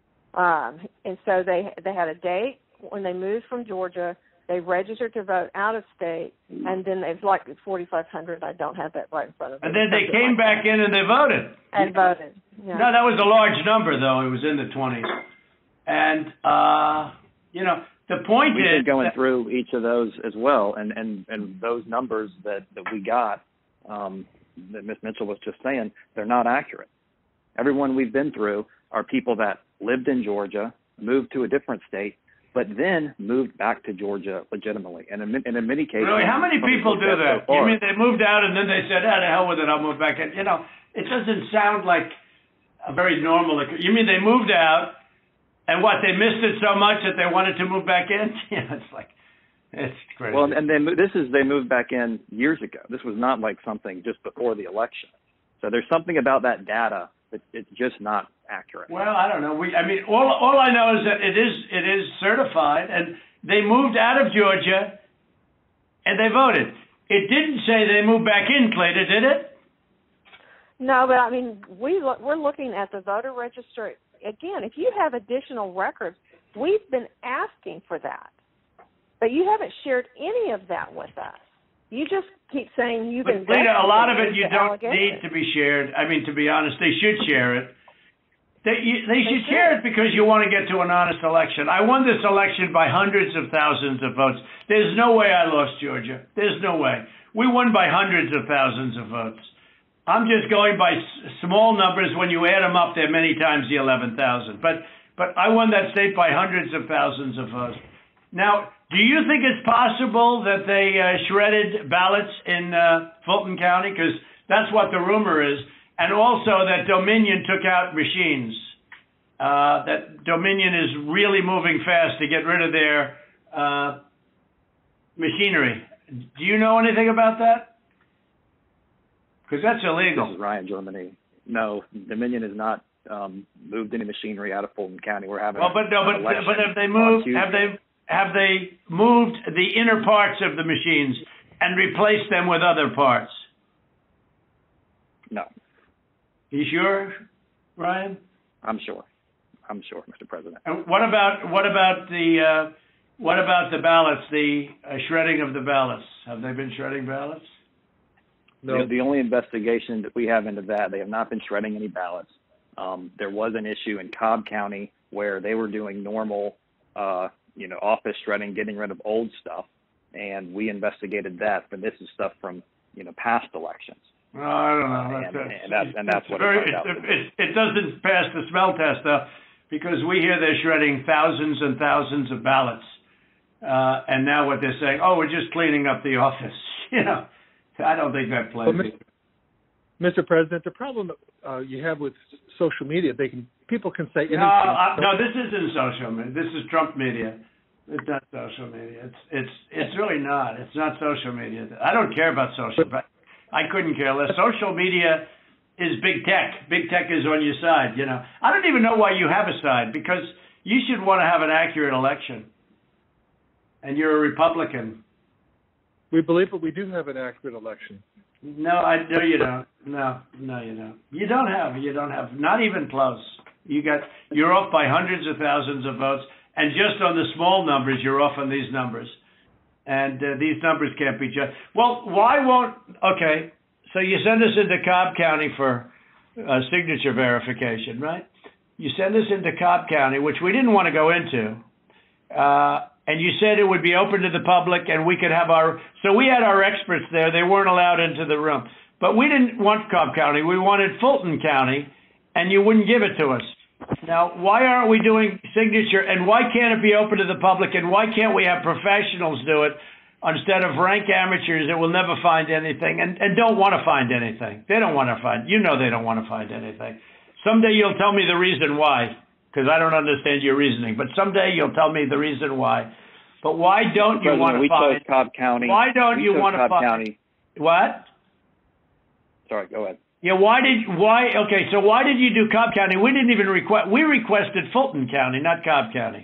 um, and so they they had a date when they moved from Georgia. They registered to vote out of state, and then it's like forty-five hundred. I don't have that right in front of me. And then they came like back that. in and they voted. And voted. Yeah. No, that was a large number, though. It was in the twenties. And, uh, you know, the point We've is... been going that, through each of those as well, and, and, and those numbers that, that we got, um, that Miz Mitchell was just saying, they're not accurate. Everyone we've been through are people that lived in Georgia, moved to a different state, but then moved back to Georgia legitimately. And in, and in many cases... Really? How many people do that? So you mean they moved out and then they said, ah, the hell with it, I'll move back in? You know, it doesn't sound like a very normal... You mean they moved out, and what, they missed it so much that they wanted to move back in? Yeah, it's like, it's crazy. Well, and they, this is, they moved back in years ago. This was not like something just before the election. So there's something about that data that it's just not accurate. Well, I don't know. We, I mean, all all I know is that it is it is certified, and they moved out of Georgia, and they voted. It didn't say they moved back in, Cleta, did it? No, but I mean, we look, we're looking at the voter registry again. If you have additional records, we've been asking for that, but you haven't shared any of that with us. You just keep saying you've been. But a lot of it you don't need to be shared. I mean, to be honest, they should share it. They, you, they, they should, should share it because you want to get to an honest election. I won this election by hundreds of thousands of votes. There's no way I lost Georgia. There's no way. We won by hundreds of thousands of votes. I'm just going by s- small numbers. When you add them up, they're many times the eleven thousand. But but I won that state by hundreds of thousands of votes. Now, do you think it's possible that they uh, shredded ballots in uh, Fulton County? Because that's what the rumor is. And also that Dominion took out machines. Uh, that Dominion is really moving fast to get rid of their uh, machinery. Do you know anything about that? Because that's illegal. This is Ryan, Germany. No, Dominion has not um, moved any machinery out of Fulton County. We're having well, but no, but but have they moved? Have they have they moved the inner parts of the machines and replaced them with other parts? No. You sure, Ryan? I'm sure. I'm sure, Mister President. And what about what about the uh, what about the ballots? The uh, shredding of the ballots. Have they been shredding ballots? No. The, the only investigation that we have into that, they have not been shredding any ballots. Um, there was an issue in Cobb County where they were doing normal, uh, you know, office shredding, getting rid of old stuff, and we investigated that. But this is stuff from, you know, past elections. Oh, I don't know. Uh, that's, and, and that's and that's what very, it, it, it, it doesn't pass the smell test, though, because we hear they're shredding thousands and thousands of ballots, uh, and now what they're saying, oh, we're just cleaning up the office. You know, I don't think that plays. Well, Mister President, the problem uh, you have with social media, they can people can say anything. No, uh, no, this isn't social media. This is Trump media. It's not social media. It's it's it's really not. It's not social media. I don't care about social. But I couldn't care less. Social media is big tech. Big tech is on your side. You know, I don't even know why you have a side, because you should want to have an accurate election, and you're a Republican. We believe that we do have an accurate election. No, I no, you don't. No, no, you don't. You don't have. You don't have. Not even close. You got. You're off by hundreds of thousands of votes, and just on the small numbers, you're off on these numbers, and uh, these numbers can't be judged. Well, why won't? Okay, so you send us into Cobb County for uh, signature verification, right? You send us into Cobb County, which we didn't want to go into. Uh, And you said it would be open to the public and we could have our, so we had our experts there. They weren't allowed into the room. But we didn't want Cobb County. We wanted Fulton County, and you wouldn't give it to us. Now, why aren't we doing signature, and why can't it be open to the public, and why can't we have professionals do it instead of rank amateurs that will never find anything and, and don't want to find anything? They don't want to find, you know they don't want to find anything. Someday you'll tell me the reason why, because I don't understand your reasoning, but someday you'll tell me the reason why. But why don't you want to we find? chose Cobb County. Why don't we you want to Cobb find? County. What? Sorry, go ahead. Yeah, why did why? Okay, so why did you do Cobb County? We didn't even request. We requested Fulton County, not Cobb County.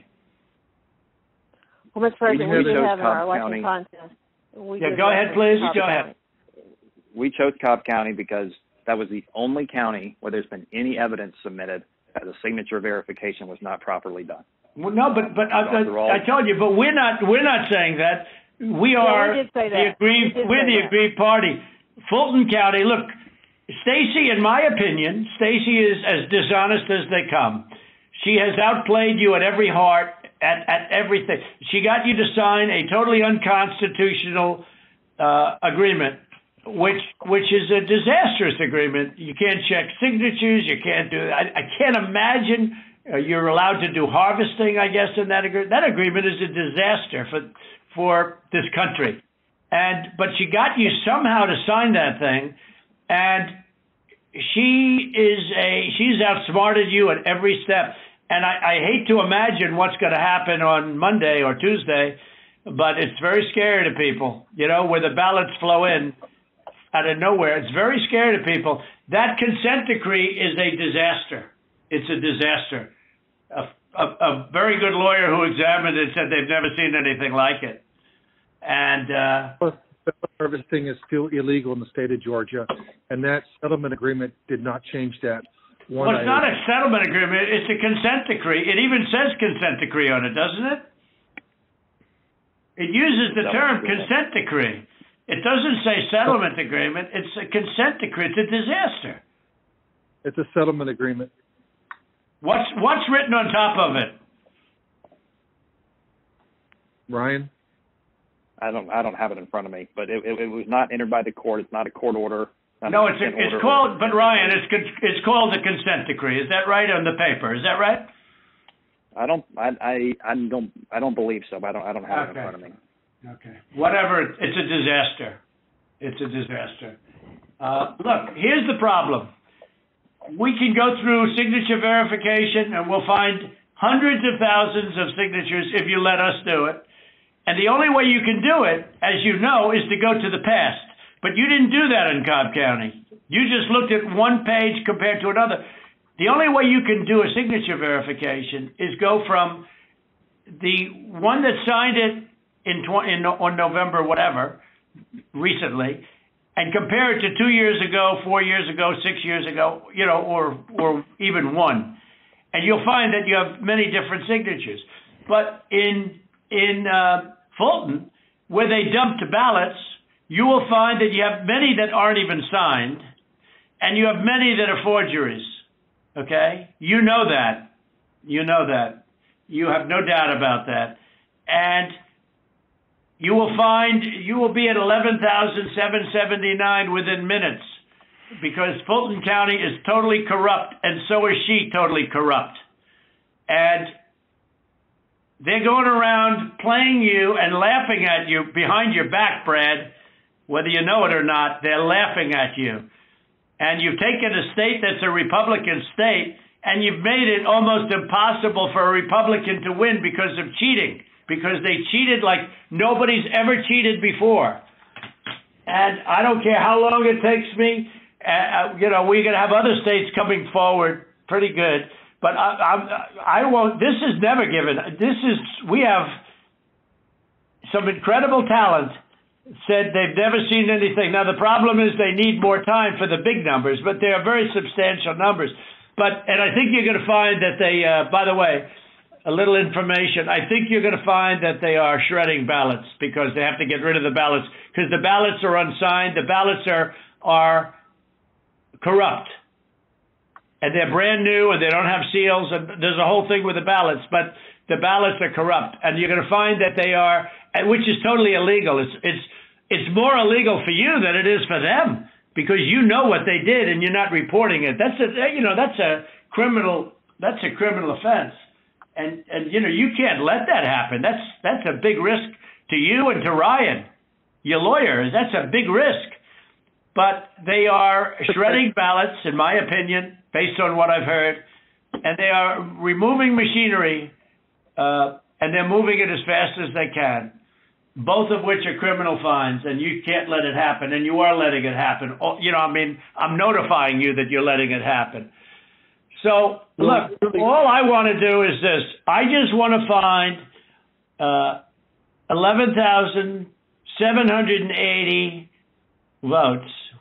Well, Mister President, we, we did chose have Cobb our election County. contest. We Yeah, did go have ahead, please. Cobb Go ahead. County. we chose Cobb County because that was the only county where there's been any evidence submitted that the signature verification was not properly done. Well, no, but but I, I, I told you, but we're not we're not saying that. We are yeah, we did say the that. aggrieved. We did We're say the that. aggrieved party. Fulton County. Look, Stacy, in my opinion, Stacy is as dishonest as they come. She has outplayed you at every heart, at at everything. She got you to sign a totally unconstitutional uh, agreement, which which is a disastrous agreement. You can't check signatures. You can't do. I, I can't imagine uh, you're allowed to do harvesting. I guess in that agreement, that agreement is a disaster for for this country. And but she got you somehow to sign that thing, and she is a she's outsmarted you at every step. And I, I hate to imagine what's going to happen on Monday or Tuesday, but it's very scary to people. You know, where the ballots flow in out of nowhere, it's very scary to people. That consent decree is a disaster. It's a disaster. A, a, a very good lawyer who examined it said they've never seen anything like it. And uh, harvesting is still illegal in the state of Georgia, and that settlement agreement did not change that. One well, it's not a settlement agreement. It's a consent decree. It even says consent decree on it, doesn't it? It uses the term consent decree. It doesn't say settlement agreement. It's a consent decree. It's a disaster. It's a settlement agreement. What's what's written on top of it? Ryan? I don't I don't have it in front of me, but it, it, it was not entered by the court. It's not a court order. No, it's a, it's called, but Ryan, it's it's called the consent decree. Is that right on the paper? Is that right? I don't I I, I don't I don't believe so. But I don't I don't have okay. it in front of me. Okay. Whatever. It's a disaster. It's a disaster. Uh, look, here's the problem. We can go through signature verification, and we'll find hundreds of thousands of signatures if you let us do it. And the only way you can do it, as you know, is to go to the past. But you didn't do that in Cobb County. You just looked at one page compared to another. The only way you can do a signature verification is go from the one that signed it in, tw- in on November, whatever, recently, and compare it to two years ago, four years ago, six years ago, you know, or or even one, and you'll find that you have many different signatures. But in in uh, Fulton, where they dumped ballots, you will find that you have many that aren't even signed, and you have many that are forgeries, okay? You know that. You know that. You have no doubt about that. And you will find you will be at eleven thousand seven hundred seventy-nine within minutes, because Fulton County is totally corrupt, and so is she totally corrupt. And they're going around playing you and laughing at you behind your back, Brad. Whether you know it or not, they're laughing at you. And you've taken a state that's a Republican state, and you've made it almost impossible for a Republican to win because of cheating, because they cheated like nobody's ever cheated before. And I don't care how long it takes me. Uh, you know, we're going to have other states coming forward pretty good. But I, I, I won't. This is never given. This is, we have some incredible talent. Said they've never seen anything. Now, the problem is they need more time for the big numbers, but they are very substantial numbers. But, and I think you're going to find that they, uh, by the way, a little information, I think you're going to find that they are shredding ballots because they have to get rid of the ballots because the ballots are unsigned. The ballots are, are corrupt. And they're brand new and they don't have seals. And there's a whole thing with the ballots, but the ballots are corrupt. And you're going to find that they are, which is totally illegal. It's, it's, It's more illegal for you than it is for them because you know what they did and you're not reporting it. That's a, you know, that's a criminal, that's a criminal offense. And, and, you know, you can't let that happen. That's, that's a big risk to you and to Ryan, your lawyers. That's a big risk. But they are shredding ballots, in my opinion, based on what I've heard, and they are removing machinery, uh, and they're moving it as fast as they can. Both of which are criminal fines, and you can't let it happen, and you are letting it happen. You know, I mean, I'm notifying you that you're letting it happen. So, look, all I want to do is this. I just want to find uh, eleven thousand seven hundred eighty votes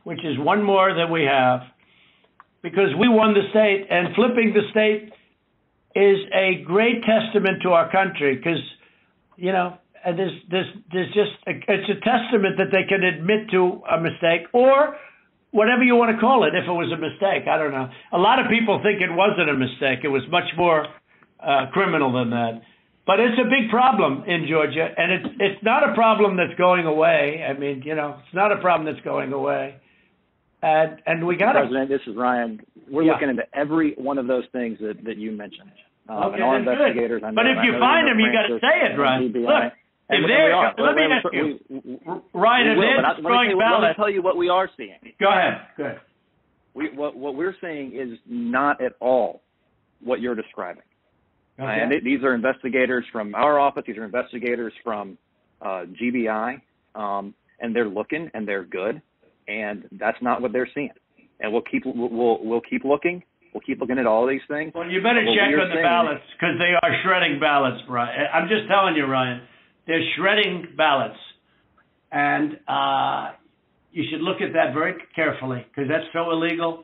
which is one more that we have, because we won the state, and flipping the state is a great testament to our country, because, you know, and there's, there's, there's just, a, it's a testament that they can admit to a mistake, or whatever you want to call it, if it was a mistake. I don't know. A lot of people think it wasn't a mistake. It was much more uh, criminal than that. But it's a big problem in Georgia, and it's it's not a problem that's going away. I mean, you know, it's not a problem that's going away. And and we got to. President, this is Ryan. We're yeah. looking into every one of those things that, that you mentioned. Um, okay, and our that's investigators. good. I know, but if you find them, you got to say it, Ryan. Look, if they're, let me ask you, Ryan, if they're destroying ballots. Let me tell you what we are seeing. Go ahead. Go ahead. We, what, what we're seeing is not at all what you're describing. Okay. And it, these are investigators from our office. These are investigators from uh, G B I, um, and they're looking and they're good, and that's not what they're seeing. And we'll keep we'll we'll, we'll keep looking. We'll keep looking at all these things. Well, you better check on the ballots, because they are shredding ballots, Ryan. I'm just telling you, Ryan, they're shredding ballots, and uh, you should look at that very carefully, because that's so illegal.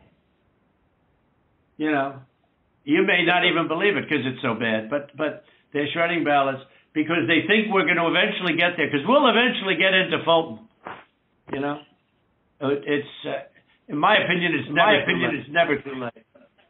You know. You may not even believe it because it's so bad, but but they're shredding ballots because they think we're going to eventually get there, because we'll eventually get into Fulton. You know, it's uh, in my opinion, it's never my opinion, it's never too late.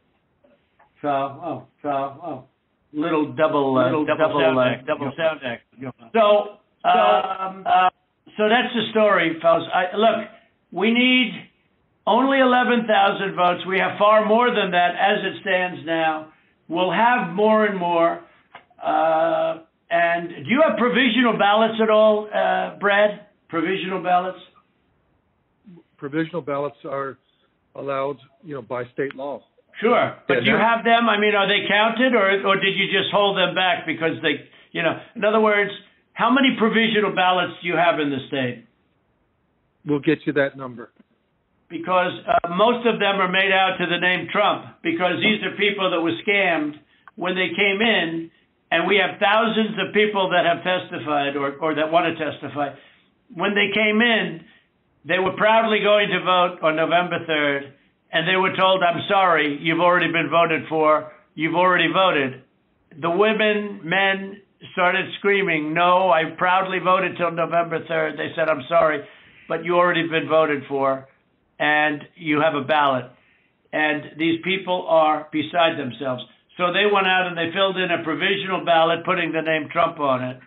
So oh so oh little double uh, little double, double sound uh, act, double sound act. So um, uh, so that's the story, fellas. I, look, we need. Only eleven thousand votes. We have far more than that as it stands now. We'll have more and more. Uh, and do you have provisional ballots at all, uh, Brad? Provisional ballots? Provisional ballots are allowed, you know, by state law. Sure. But yeah, do you have them? I mean, are they counted, or or did you just hold them back because they, you know, in other words, how many provisional ballots do you have in the state? We'll get you that number. Because uh, most of them are made out to the name Trump, because these are people that were scammed when they came in, and we have thousands of people that have testified or, or that want to testify. When they came in, they were proudly going to vote on November third, and they were told, I'm sorry, you've already been voted for, you've already voted. The women, men started screaming, no, I proudly voted till November third. They said, I'm sorry, but you already been voted for. And you have a ballot. And these people are beside themselves. So they went out and they filled in a provisional ballot, putting the name Trump on it.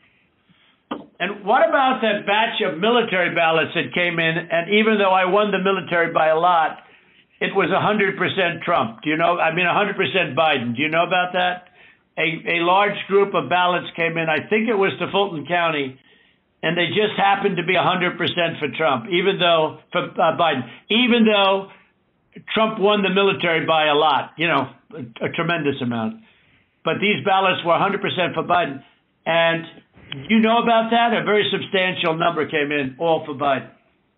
And what about that batch of military ballots that came in? And even though I won the military by a lot, it was one hundred percent Trump. Do you know? I mean, one hundred percent Biden. Do you know about that? A, a large group of ballots came in. I think it was to Fulton County. And they just happened to be one hundred percent for Trump, even though, for uh, Biden, even though Trump won the military by a lot, you know, a, a tremendous amount. But these ballots were one hundred percent for Biden. And you know about that? A very substantial number came in, all for Biden.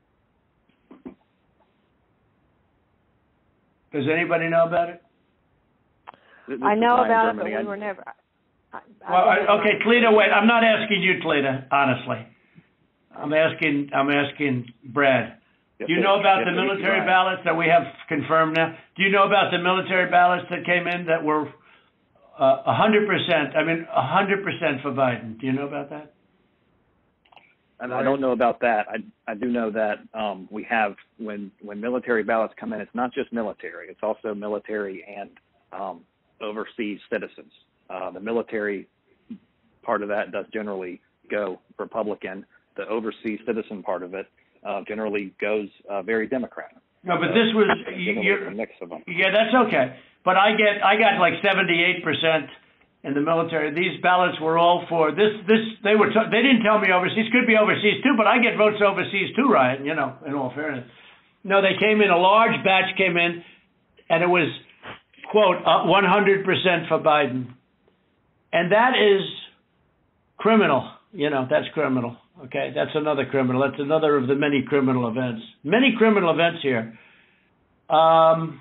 Does anybody know about it? I know about it, but we were never... I, I well, okay, Tlita, wait. I'm not asking you, Tlita, honestly. I'm asking I'm asking Brad. Do you know about the military ballots that we have confirmed now? Do you know about the military ballots that came in that were uh, one hundred percent, I mean, one hundred percent for Biden? Do you know about that? And I don't know about that. I I do know that um, we have, when, when military ballots come in, it's not just military. It's also military and um, overseas citizens. Uh, the military part of that does generally go Republican. The overseas citizen part of it uh, generally goes uh, very Democrat. No, but so this was you're, a mix of them. Yeah, that's okay. But I get I got like seventy-eight percent in the military. These ballots were all for this. This they were t- they didn't tell me overseas. Could be overseas too, but I get votes overseas too, Ryan. You know, in all fairness. No, they came in. A large batch came in, and it was quote one hundred percent for Biden. And that is criminal. You know, that's criminal. Okay, that's another criminal. That's another of the many criminal events. Many criminal events here. Um,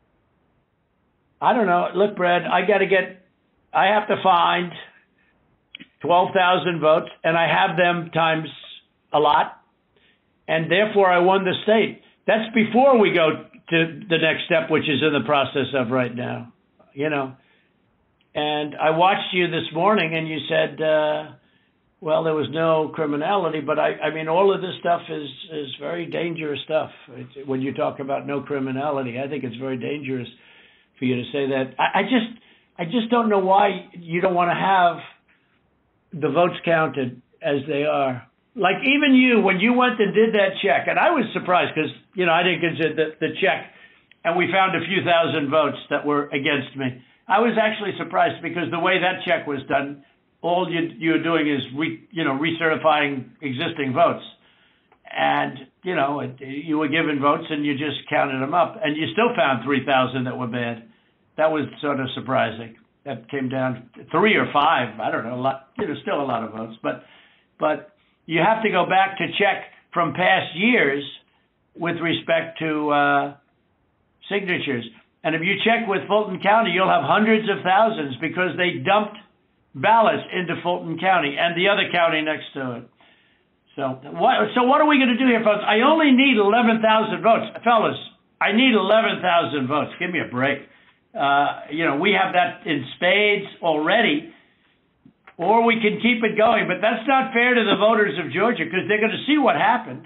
I don't know. Look, Brad, I got to get, I have to find twelve thousand votes, and I have them times a lot. and therefore I won the state. That's before we go to the next step, which is in the process of right now, you know. And I watched you this morning, and you said, uh, well, there was no criminality, but I, I mean, all of this stuff is, is very dangerous stuff. It's, when you talk about no criminality, I think it's very dangerous for you to say that. I, I just, I just don't know why you don't want to have the votes counted as they are. Like even you, when you went and did that check, and I was surprised because, you know, I didn't consider the, the check, and we found a few thousand votes that were against me. I was actually surprised because the way that check was done, all you, you're doing is, re, you know, recertifying existing votes. And, you know, it, you were given votes and you just counted them up. And you still found three thousand that were bad. That was sort of surprising. That came down to three or five. I don't know, a lot, you know, still a lot of votes. But, but you have to go back to check from past years with respect to uh, signatures. And if you check with Fulton County, you'll have hundreds of thousands because they dumped ballots into Fulton County and the other county next to it. So what, so what are we going to do here, folks? I only need eleven thousand votes. Fellas, I need eleven thousand votes. Give me a break. Uh, you know, we have that in spades already, or we can keep it going. But that's not fair to the voters of Georgia because they're going to see what happened.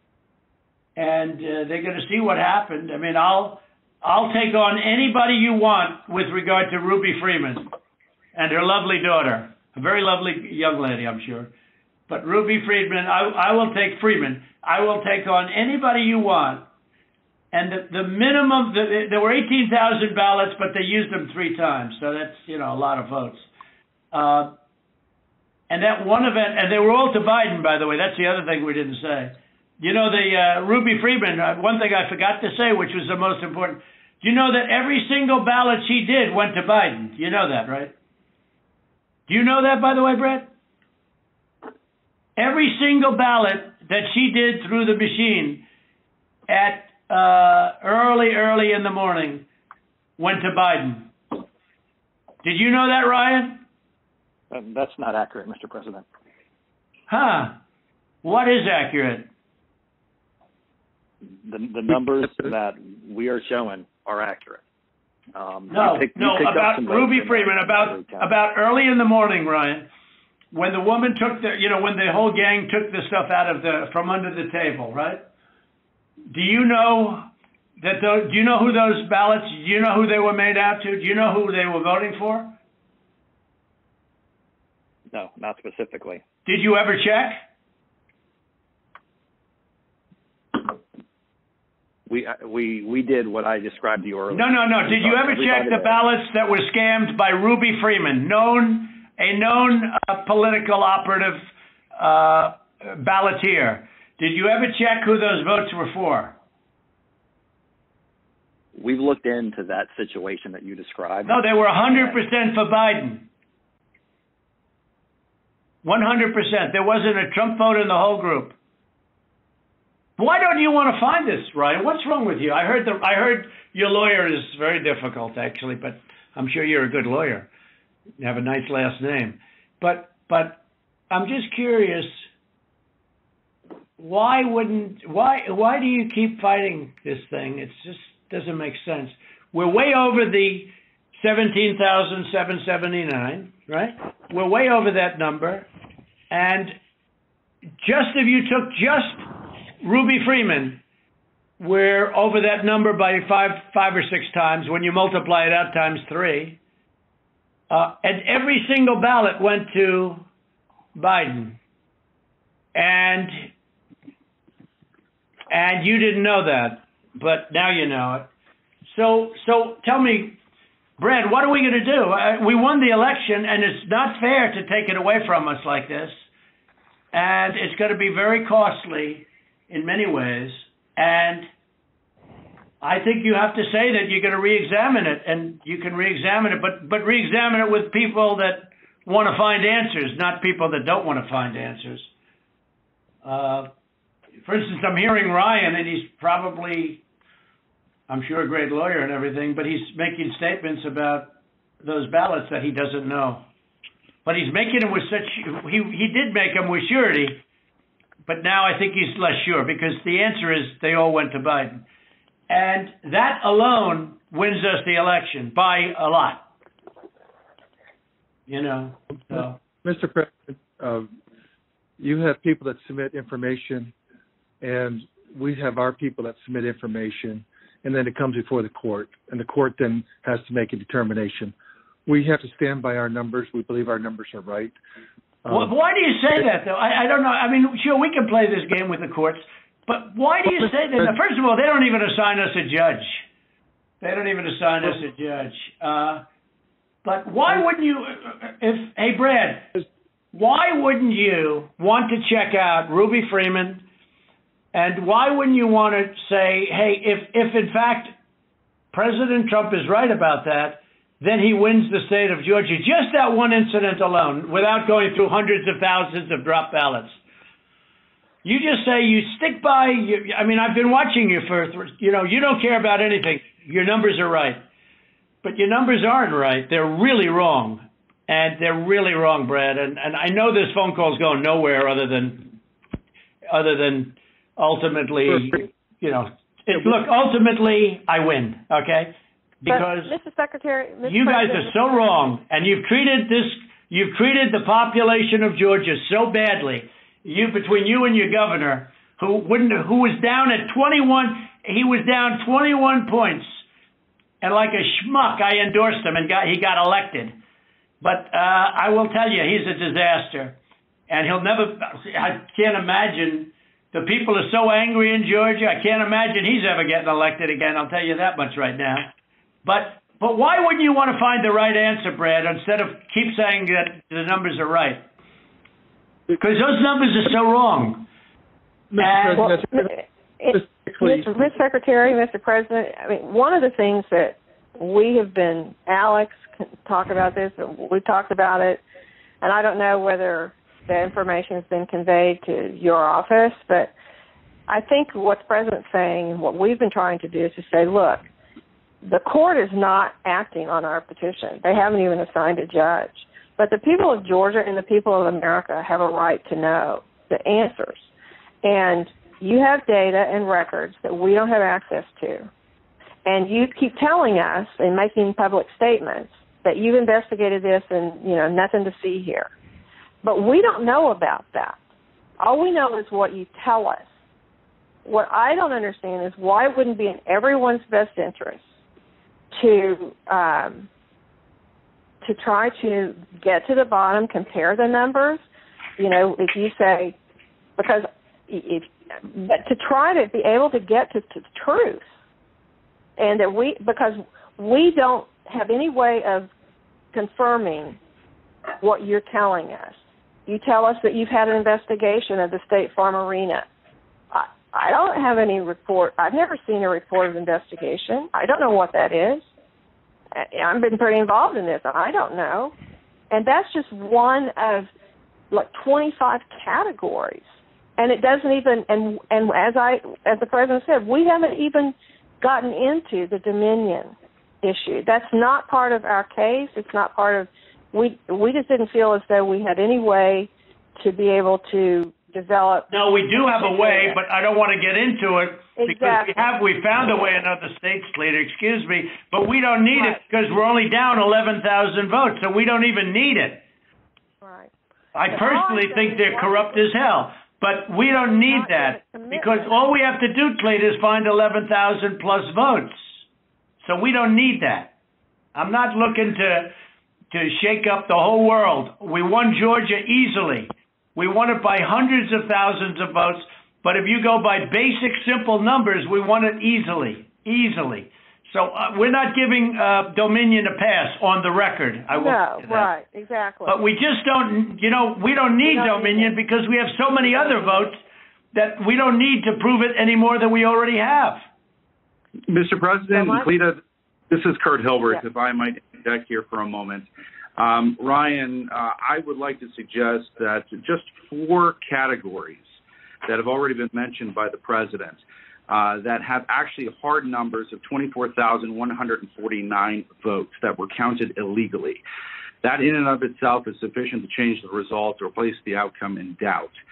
And uh, they're going to see what happened. I mean, I'll... I'll take on anybody you want with regard to Ruby Freeman and her lovely daughter, a very lovely young lady, I'm sure. But Ruby Freeman, I, I will take Freeman. I will take on anybody you want. And the, the minimum, the, there were eighteen thousand ballots, but they used them three times. So that's, you know, a lot of votes. Uh, and that one event, and they were all to Biden, by the way. That's the other thing we didn't say. You know, the uh, Ruby Freeman, uh, one thing I forgot to say, which was the most important, do you know that every single ballot she did went to Biden? You know that, right? Do you know that, by the way, Brett? Every single ballot that she did through the machine at uh, early, early in the morning went to Biden. Did you know that, Ryan? Uh, that's not accurate, Mister President. Huh. What is accurate? The, the numbers that we are showing are accurate. Um, no, pick, no, about Ruby Freeman, about about early in the morning, Ryan, when the woman took the, you know, when the whole gang took the stuff out of the, from under the table, right? Do you know that, those, do you know who those ballots, do you know who they were made out to? Do you know who they were voting for? No, not specifically. Did you ever check? We we we did what I described to you earlier. No, no, no. Did you ever check the ballots that were scammed by Ruby Freeman, known a known uh, political operative uh, balloteer? Did you ever check who those votes were for? We've looked into that situation that you described. No, they were one hundred percent for Biden. one hundred percent. There wasn't a Trump vote in the whole group. Why don't you want to find this, Ryan? What's wrong with you? I heard the I heard your lawyer is very difficult, actually, but I'm sure you're a good lawyer. You have a nice last name. But but I'm just curious, why wouldn't why why do you keep fighting this thing? It just doesn't make sense. We're way over the seventeen thousand seven hundred seventy-nine, right? We're way over that number. And just if you took just Ruby Freeman, we're over that number by five, five or six times when you multiply it out times three. Uh, and every single ballot went to Biden. And and you didn't know that, but now you know it. So so tell me, Brad, what are we going to do? Uh, we won the election, and it's not fair to take it away from us like this. And it's going to be very costly in many ways, and I think you have to say that you're going to re-examine it, and you can re-examine it, but but re-examine it with people that want to find answers, not people that don't want to find answers. Uh, for instance, I'm hearing Ryan, and he's probably, I'm sure, a great lawyer and everything, but he's making statements about those ballots that he doesn't know. But he's making them with such, he, he did make them with surety, but now I think he's less sure because the answer is they all went to Biden. And that alone wins us the election by a lot. You know, so. Mister President, uh, you have people that submit information, and we have our people that submit information, and then it comes before the court, and the court then has to make a determination. We have to stand by our numbers. We believe our numbers are right. Um, well, why do you say that, though? I, I don't know. I mean, sure, we can play this game with the courts, but why do you say that? Now, first of all, they don't even assign us a judge. They don't even assign us a judge. Uh, but why wouldn't you, if, hey, Brad, why wouldn't you want to check out Ruby Freeman, and why wouldn't you want to say, hey, if, if in fact President Trump is right about that, then he wins the state of Georgia. Just that one incident alone, without going through hundreds of thousands of drop ballots. You just say you stick by, you, I mean, I've been watching you for, you know, you don't care about anything. Your numbers are right. But your numbers aren't right. They're really wrong. And they're really wrong, Brad. And, and I know this phone call's going nowhere other than, other than ultimately, you know, it, look, ultimately I win, okay? Because but, Mister Secretary, Mister you guys President, are so wrong, and you've treated this, you've treated the population of Georgia so badly. You, between you and your governor, who wouldn't, who was down at twenty-one, he was down twenty-one points, and like a schmuck, I endorsed him and got he got elected. But uh, I will tell you, he's a disaster, and he'll never. I can't imagine. The people are so angry in Georgia. I can't imagine he's ever getting elected again. I'll tell you that much right now. But but why wouldn't you want to find the right answer, Brad, instead of keep saying that the numbers are right? Because those numbers are so wrong. And, well, Mister Secretary, Mister President, I mean, one of the things that we have been, Alex can talk about this, we've talked about it, and I don't know whether the information has been conveyed to your office, but I think what the President's saying, what we've been trying to do is to say, look, the court is not acting on our petition. They haven't even assigned a judge. But the people of Georgia and the people of America have a right to know the answers. And you have data and records that we don't have access to. And you keep telling us and making public statements that you've investigated this and, you know, nothing to see here. But we don't know about that. All we know is what you tell us. What I don't understand is why it wouldn't be in everyone's best interest to um, to try to get to the bottom, compare the numbers. You know, if you say, because if, but to try to be able to get to, to the truth, and that we, because we don't have any way of confirming what you're telling us. You tell us that you've had an investigation of the State Farm Arena. I, I don't have any report. I've never seen a report of investigation. I don't know what that is. I've been pretty involved in this. I don't know. And that's just one of like twenty-five categories. And it doesn't even, and and as I, as the President said, we haven't even gotten into the Dominion issue. That's not part of our case. It's not part of, we we just didn't feel as though we had any way to be able to develop. No, we do have a way, but I don't want to get into it because exactly. we have we found a way in other states, Leader, excuse me, but we don't need right. it because we're only down eleven thousand votes, so we don't even need it. Right. I but personally think they're corrupt as hell, but we don't need that because all we have to do, Slater, is find eleven thousand plus votes. So we don't need that. I'm not looking to to shake up the whole world. We won Georgia easily. We won it by hundreds of thousands of votes, but if you go by basic, simple numbers, we won it easily, easily. So uh, we're not giving uh, Dominion a pass on the record. I will no, say that. Right, exactly. But we just don't, you know, we don't need we don't Dominion need because we have so many other votes that we don't need to prove it any more than we already have. Mister President, so Cleta, this is Kurt Hilbert, yeah. if I might interject here for a moment. Um, Ryan, uh, I would like to suggest that just four categories that have already been mentioned by the President uh, that have actually hard numbers of twenty-four thousand one hundred forty-nine votes that were counted illegally. That in and of itself is sufficient to change the result or place the outcome in doubt.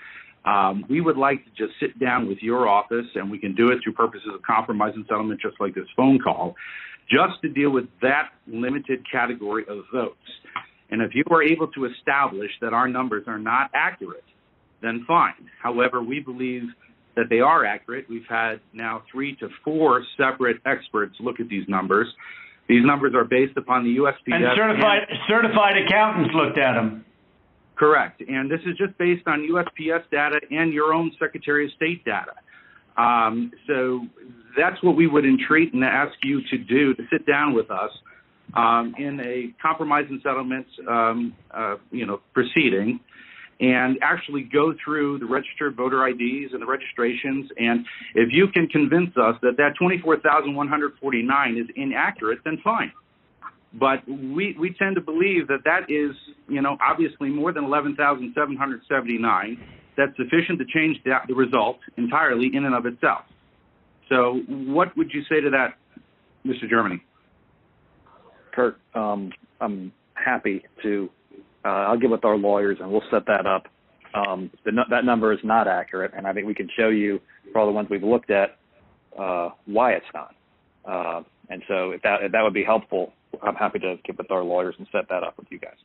Um, we would like to just sit down with your office, and we can do it through purposes of compromise and settlement, just like this phone call, just to deal with that limited category of votes. And if you are able to establish that our numbers are not accurate, then fine. However, we believe that they are accurate. We've had now three to four separate experts look at these numbers. These numbers are based upon the U S P S. And certified, and, certified accountants looked at them. Correct. And this is just based on U S P S data and your own Secretary of State data. Um, so that's what we would entreat and ask you to do, to sit down with us um, in a compromise and settlement um, uh, you know, proceeding, and actually go through the registered voter I Ds and the registrations. And if you can convince us that that twenty-four thousand one hundred forty-nine is inaccurate, then fine. But we, we tend to believe that that is, you know, obviously more than eleven thousand seven hundred seventy-nine. That's sufficient to change the, the result entirely in and of itself. So what would you say to that, Mister Germany? Kurt, um, I'm happy to Uh, I'll get with our lawyers and we'll set that up. Um, the, that number is not accurate, and I think we can show you, for all the ones we've looked at, uh, why it's not. Uh, and so if that, if that would be helpful, I'm happy to get with our lawyers and set that up with you guys.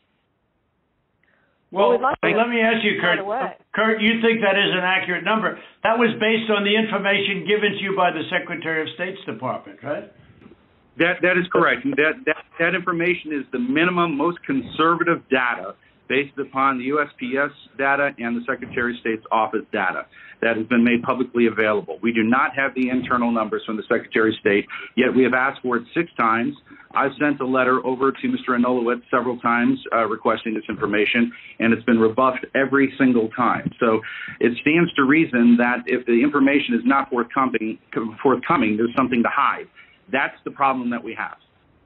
Well, well let me ask you, Kurt. Kurt, you think that is an accurate number. That was based on the information given to you by the Secretary of State's Department, right? That that is correct. That, that that information is the minimum, most conservative data based upon the U S P S data and the Secretary of State's office data that has been made publicly available. We do not have the internal numbers from the Secretary of State, yet we have asked for it six times. I've sent a letter over to Mister Anulowicz several times uh, requesting this information, and it's been rebuffed every single time. So it stands to reason that if the information is not forthcoming, forthcoming, there's something to hide. That's the problem that we have.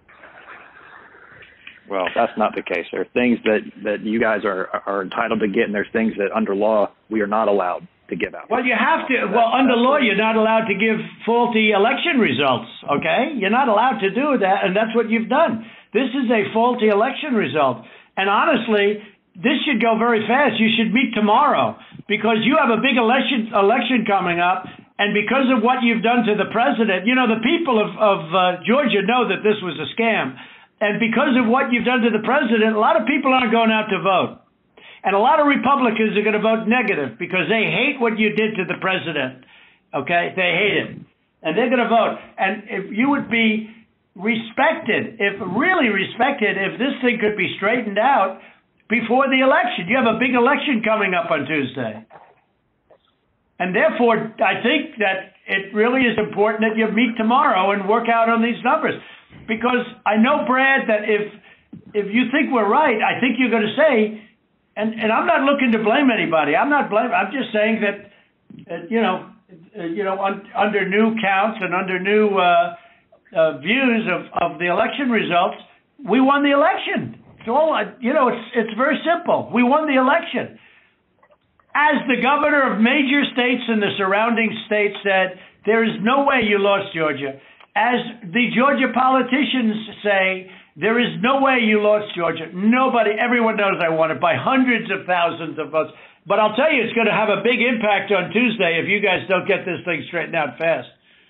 Well, that's not the case. There are things that, that you guys are, are entitled to get, and there's things that under law we are not allowed to give out. Well, you have to. Well, under law, you're not allowed to give faulty election results, okay? You're not allowed to do that, and that's what you've done. This is a faulty election result. And honestly, this should go very fast. You should meet tomorrow because you have a big election election coming up. And because of what you've done to the president, you know, the people of, of uh, Georgia know that this was a scam. And because of what you've done to the president, a lot of people aren't going out to vote. And a lot of Republicans are going to vote negative because they hate what you did to the president. Okay? They hate it. And they're going to vote. And if you would be respected, if really respected, if this thing could be straightened out before the election. You have a big election coming up on Tuesday. And therefore, I think that it really is important that you meet tomorrow and work out on these numbers. Because I know, Brad, that if if you think we're right, I think you're going to say, and, and I'm not looking to blame anybody. I'm not blaming. I'm just saying that, uh, you know, uh, you know, un, under new counts and under new uh, uh, views of, of the election results, we won the election. It's all, you know, it's it's very simple. We won the election. As the governor of major states and the surrounding states said, there is no way you lost Georgia. As the Georgia politicians say, there is no way you lost Georgia. Nobody, everyone knows I won it by hundreds of thousands of votes. But I'll tell you, it's going to have a big impact on Tuesday if you guys don't get this thing straightened out fast.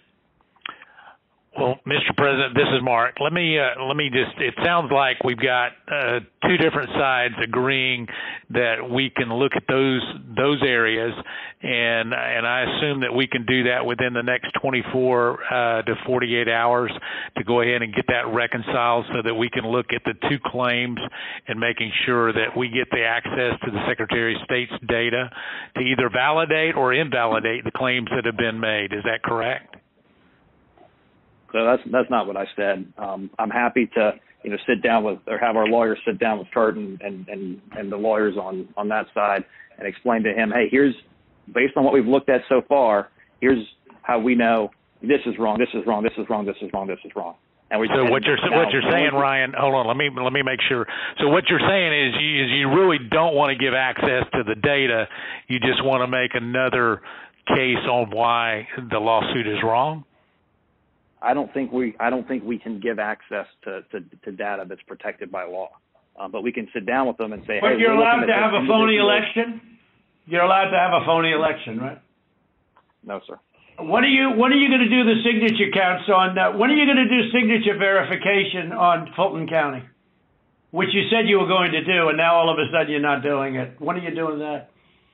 Well, Mister President, this is Mark. Let me uh, let me just. It sounds like we've got uh, two different sides agreeing that we can look at those those areas, and and I assume that we can do that within the next twenty-four uh, to forty-eight hours to go ahead and get that reconciled, so that we can look at the two claims and making sure that we get the access to the Secretary of State's data to either validate or invalidate the claims that have been made. Is that correct? So that's that's not what I said. Um, I'm happy to you know sit down with or have our lawyers sit down with Kurt and, and, and, and the lawyers on, on that side and explain to him, hey, here's based on what we've looked at so far, here's how we know this is wrong, this is wrong, this is wrong, this is wrong, this is wrong. And we so what you're now, what you're saying, Ryan? Hold on, let me let me make sure. So what you're saying is you, is you really don't want to give access to the data. You just want to make another case on why the lawsuit is wrong. I don't think we I don't think we can give access to, to, to data that's protected by law. Um, but we can sit down with them and say, but hey, you're allowed to have a phony election? You're allowed to have a phony election, right? No, sir. When are you When are you going to do the signature counts on? Uh, when are you going to do signature verification on Fulton County, which you said you were going to do, and now all of a sudden you're not doing it? When are you doing that?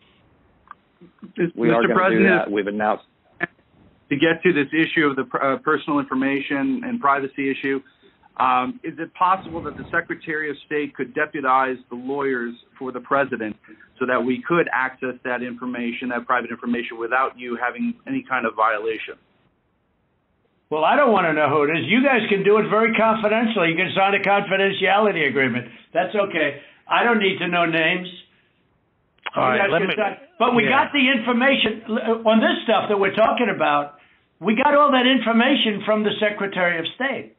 We are going to do that. We've announced. To get to this issue of the uh, personal information and privacy issue, um, is it possible that the Secretary of State could deputize the lawyers for the president so that we could access that information, that private information, without you having any kind of violation? Well, I don't want to know who it is. You guys can do it very confidentially. You can sign a confidentiality agreement. That's okay. I don't need to know names. All right, let me, but we yeah. got the information on this stuff that we're talking about. We got all that information from the Secretary of State.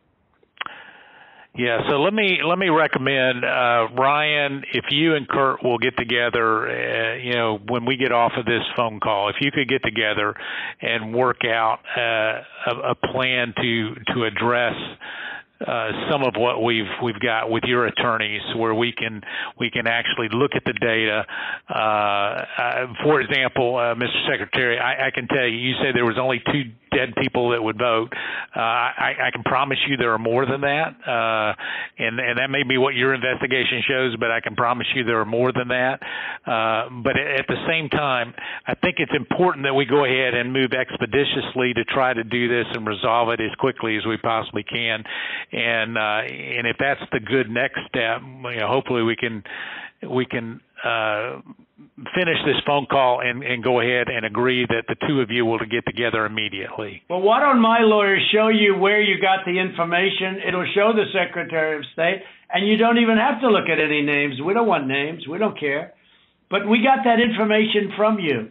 Yeah, so let me let me recommend uh, Ryan, if you and Kurt will get together, uh, you know, when we get off of this phone call, if you could get together and work out uh, a, a plan to to address Uh, some of what we've we've got with your attorneys, where we can we can actually look at the data. Uh, uh, for example, uh, Mister Secretary, I, I can tell you, you said there was only two dead people that would vote. Uh, I, I can promise you there are more than that, uh, and and that may be what your investigation shows, but I can promise you there are more than that. Uh, but at the same time, I think it's important that we go ahead and move expeditiously to try to do this and resolve it as quickly as we possibly can. And uh, and if that's the good next step, you know, hopefully we can we can uh, finish this phone call and, and go ahead and agree that the two of you will get together immediately. Well, why don't my lawyers show you where you got the information? It'll show the Secretary of State, and you don't even have to look at any names. We don't want names. We don't care. But we got that information from you.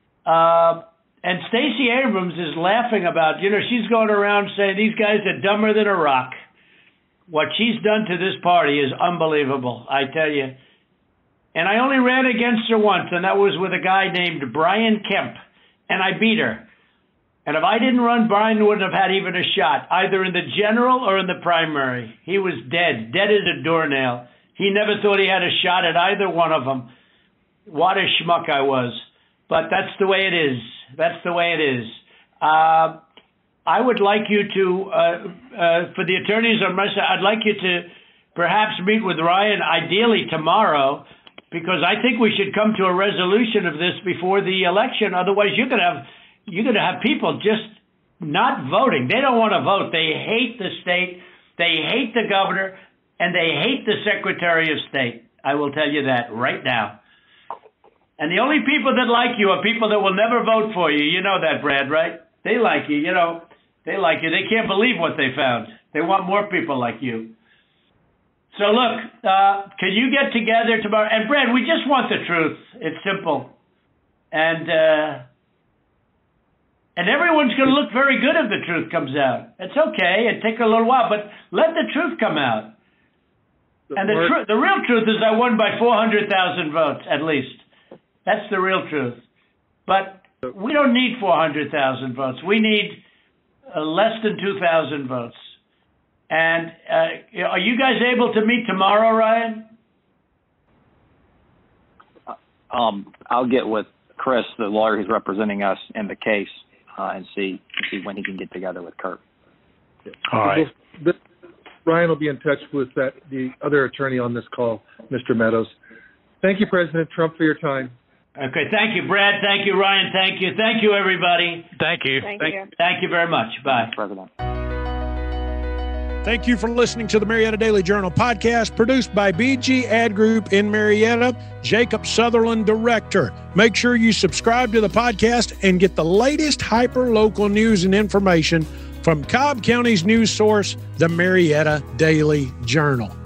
Uh, and Stacey Abrams is laughing about, you know, she's going around saying these guys are dumber than a rock. What she's done to this party is unbelievable, I tell you. And I only ran against her once, and that was with a guy named Brian Kemp, and I beat her. And if I didn't run, Brian wouldn't have had even a shot, either in the general or in the primary. He was dead, dead as a doornail. He never thought he had a shot at either one of them. What a schmuck I was. But that's the way it is. That's the way it is. Uh, I would like you to, uh, uh, for the attorneys on my side, I'd like you to perhaps meet with Ryan, ideally tomorrow, because I think we should come to a resolution of this before the election. Otherwise, you're going to have you're going to have people just not voting. They don't want to vote. They hate the state. They hate the governor, and they hate the Secretary of State. I will tell you that right now. And the only people that like you are people that will never vote for you. You know that, Brad, right? They like you. You know, they like you. They can't believe what they found. They want more people like you. So look, uh, can you get together tomorrow? And Brad, we just want the truth. It's simple. And uh, and everyone's going to look very good if the truth comes out. It's okay. It take a little while, but let the truth come out. And the truth, the real truth is I won by four hundred thousand votes, at least. That's the real truth. But we don't need four hundred thousand votes. We need uh, less than two thousand votes. And uh, are you guys able to meet tomorrow, Ryan? Um, I'll get with Chris, the lawyer who's representing us in the case, uh, and see see when he can get together with Kurt. All right. This, Ryan will be in touch with that the other attorney on this call, Mister Meadows. Thank you, President Trump, for your time. Okay, thank you, Brad. Thank you, Ryan. Thank you. Thank you, everybody. Thank you. Thank, thank you. Thank you very much. Bye. President. Thank you for listening to the Marietta Daily Journal podcast, produced by B G Ad Group in Marietta, Jacob Sutherland, director. Make sure you subscribe to the podcast and get the latest hyper-local news and information from Cobb County's news source, the Marietta Daily Journal.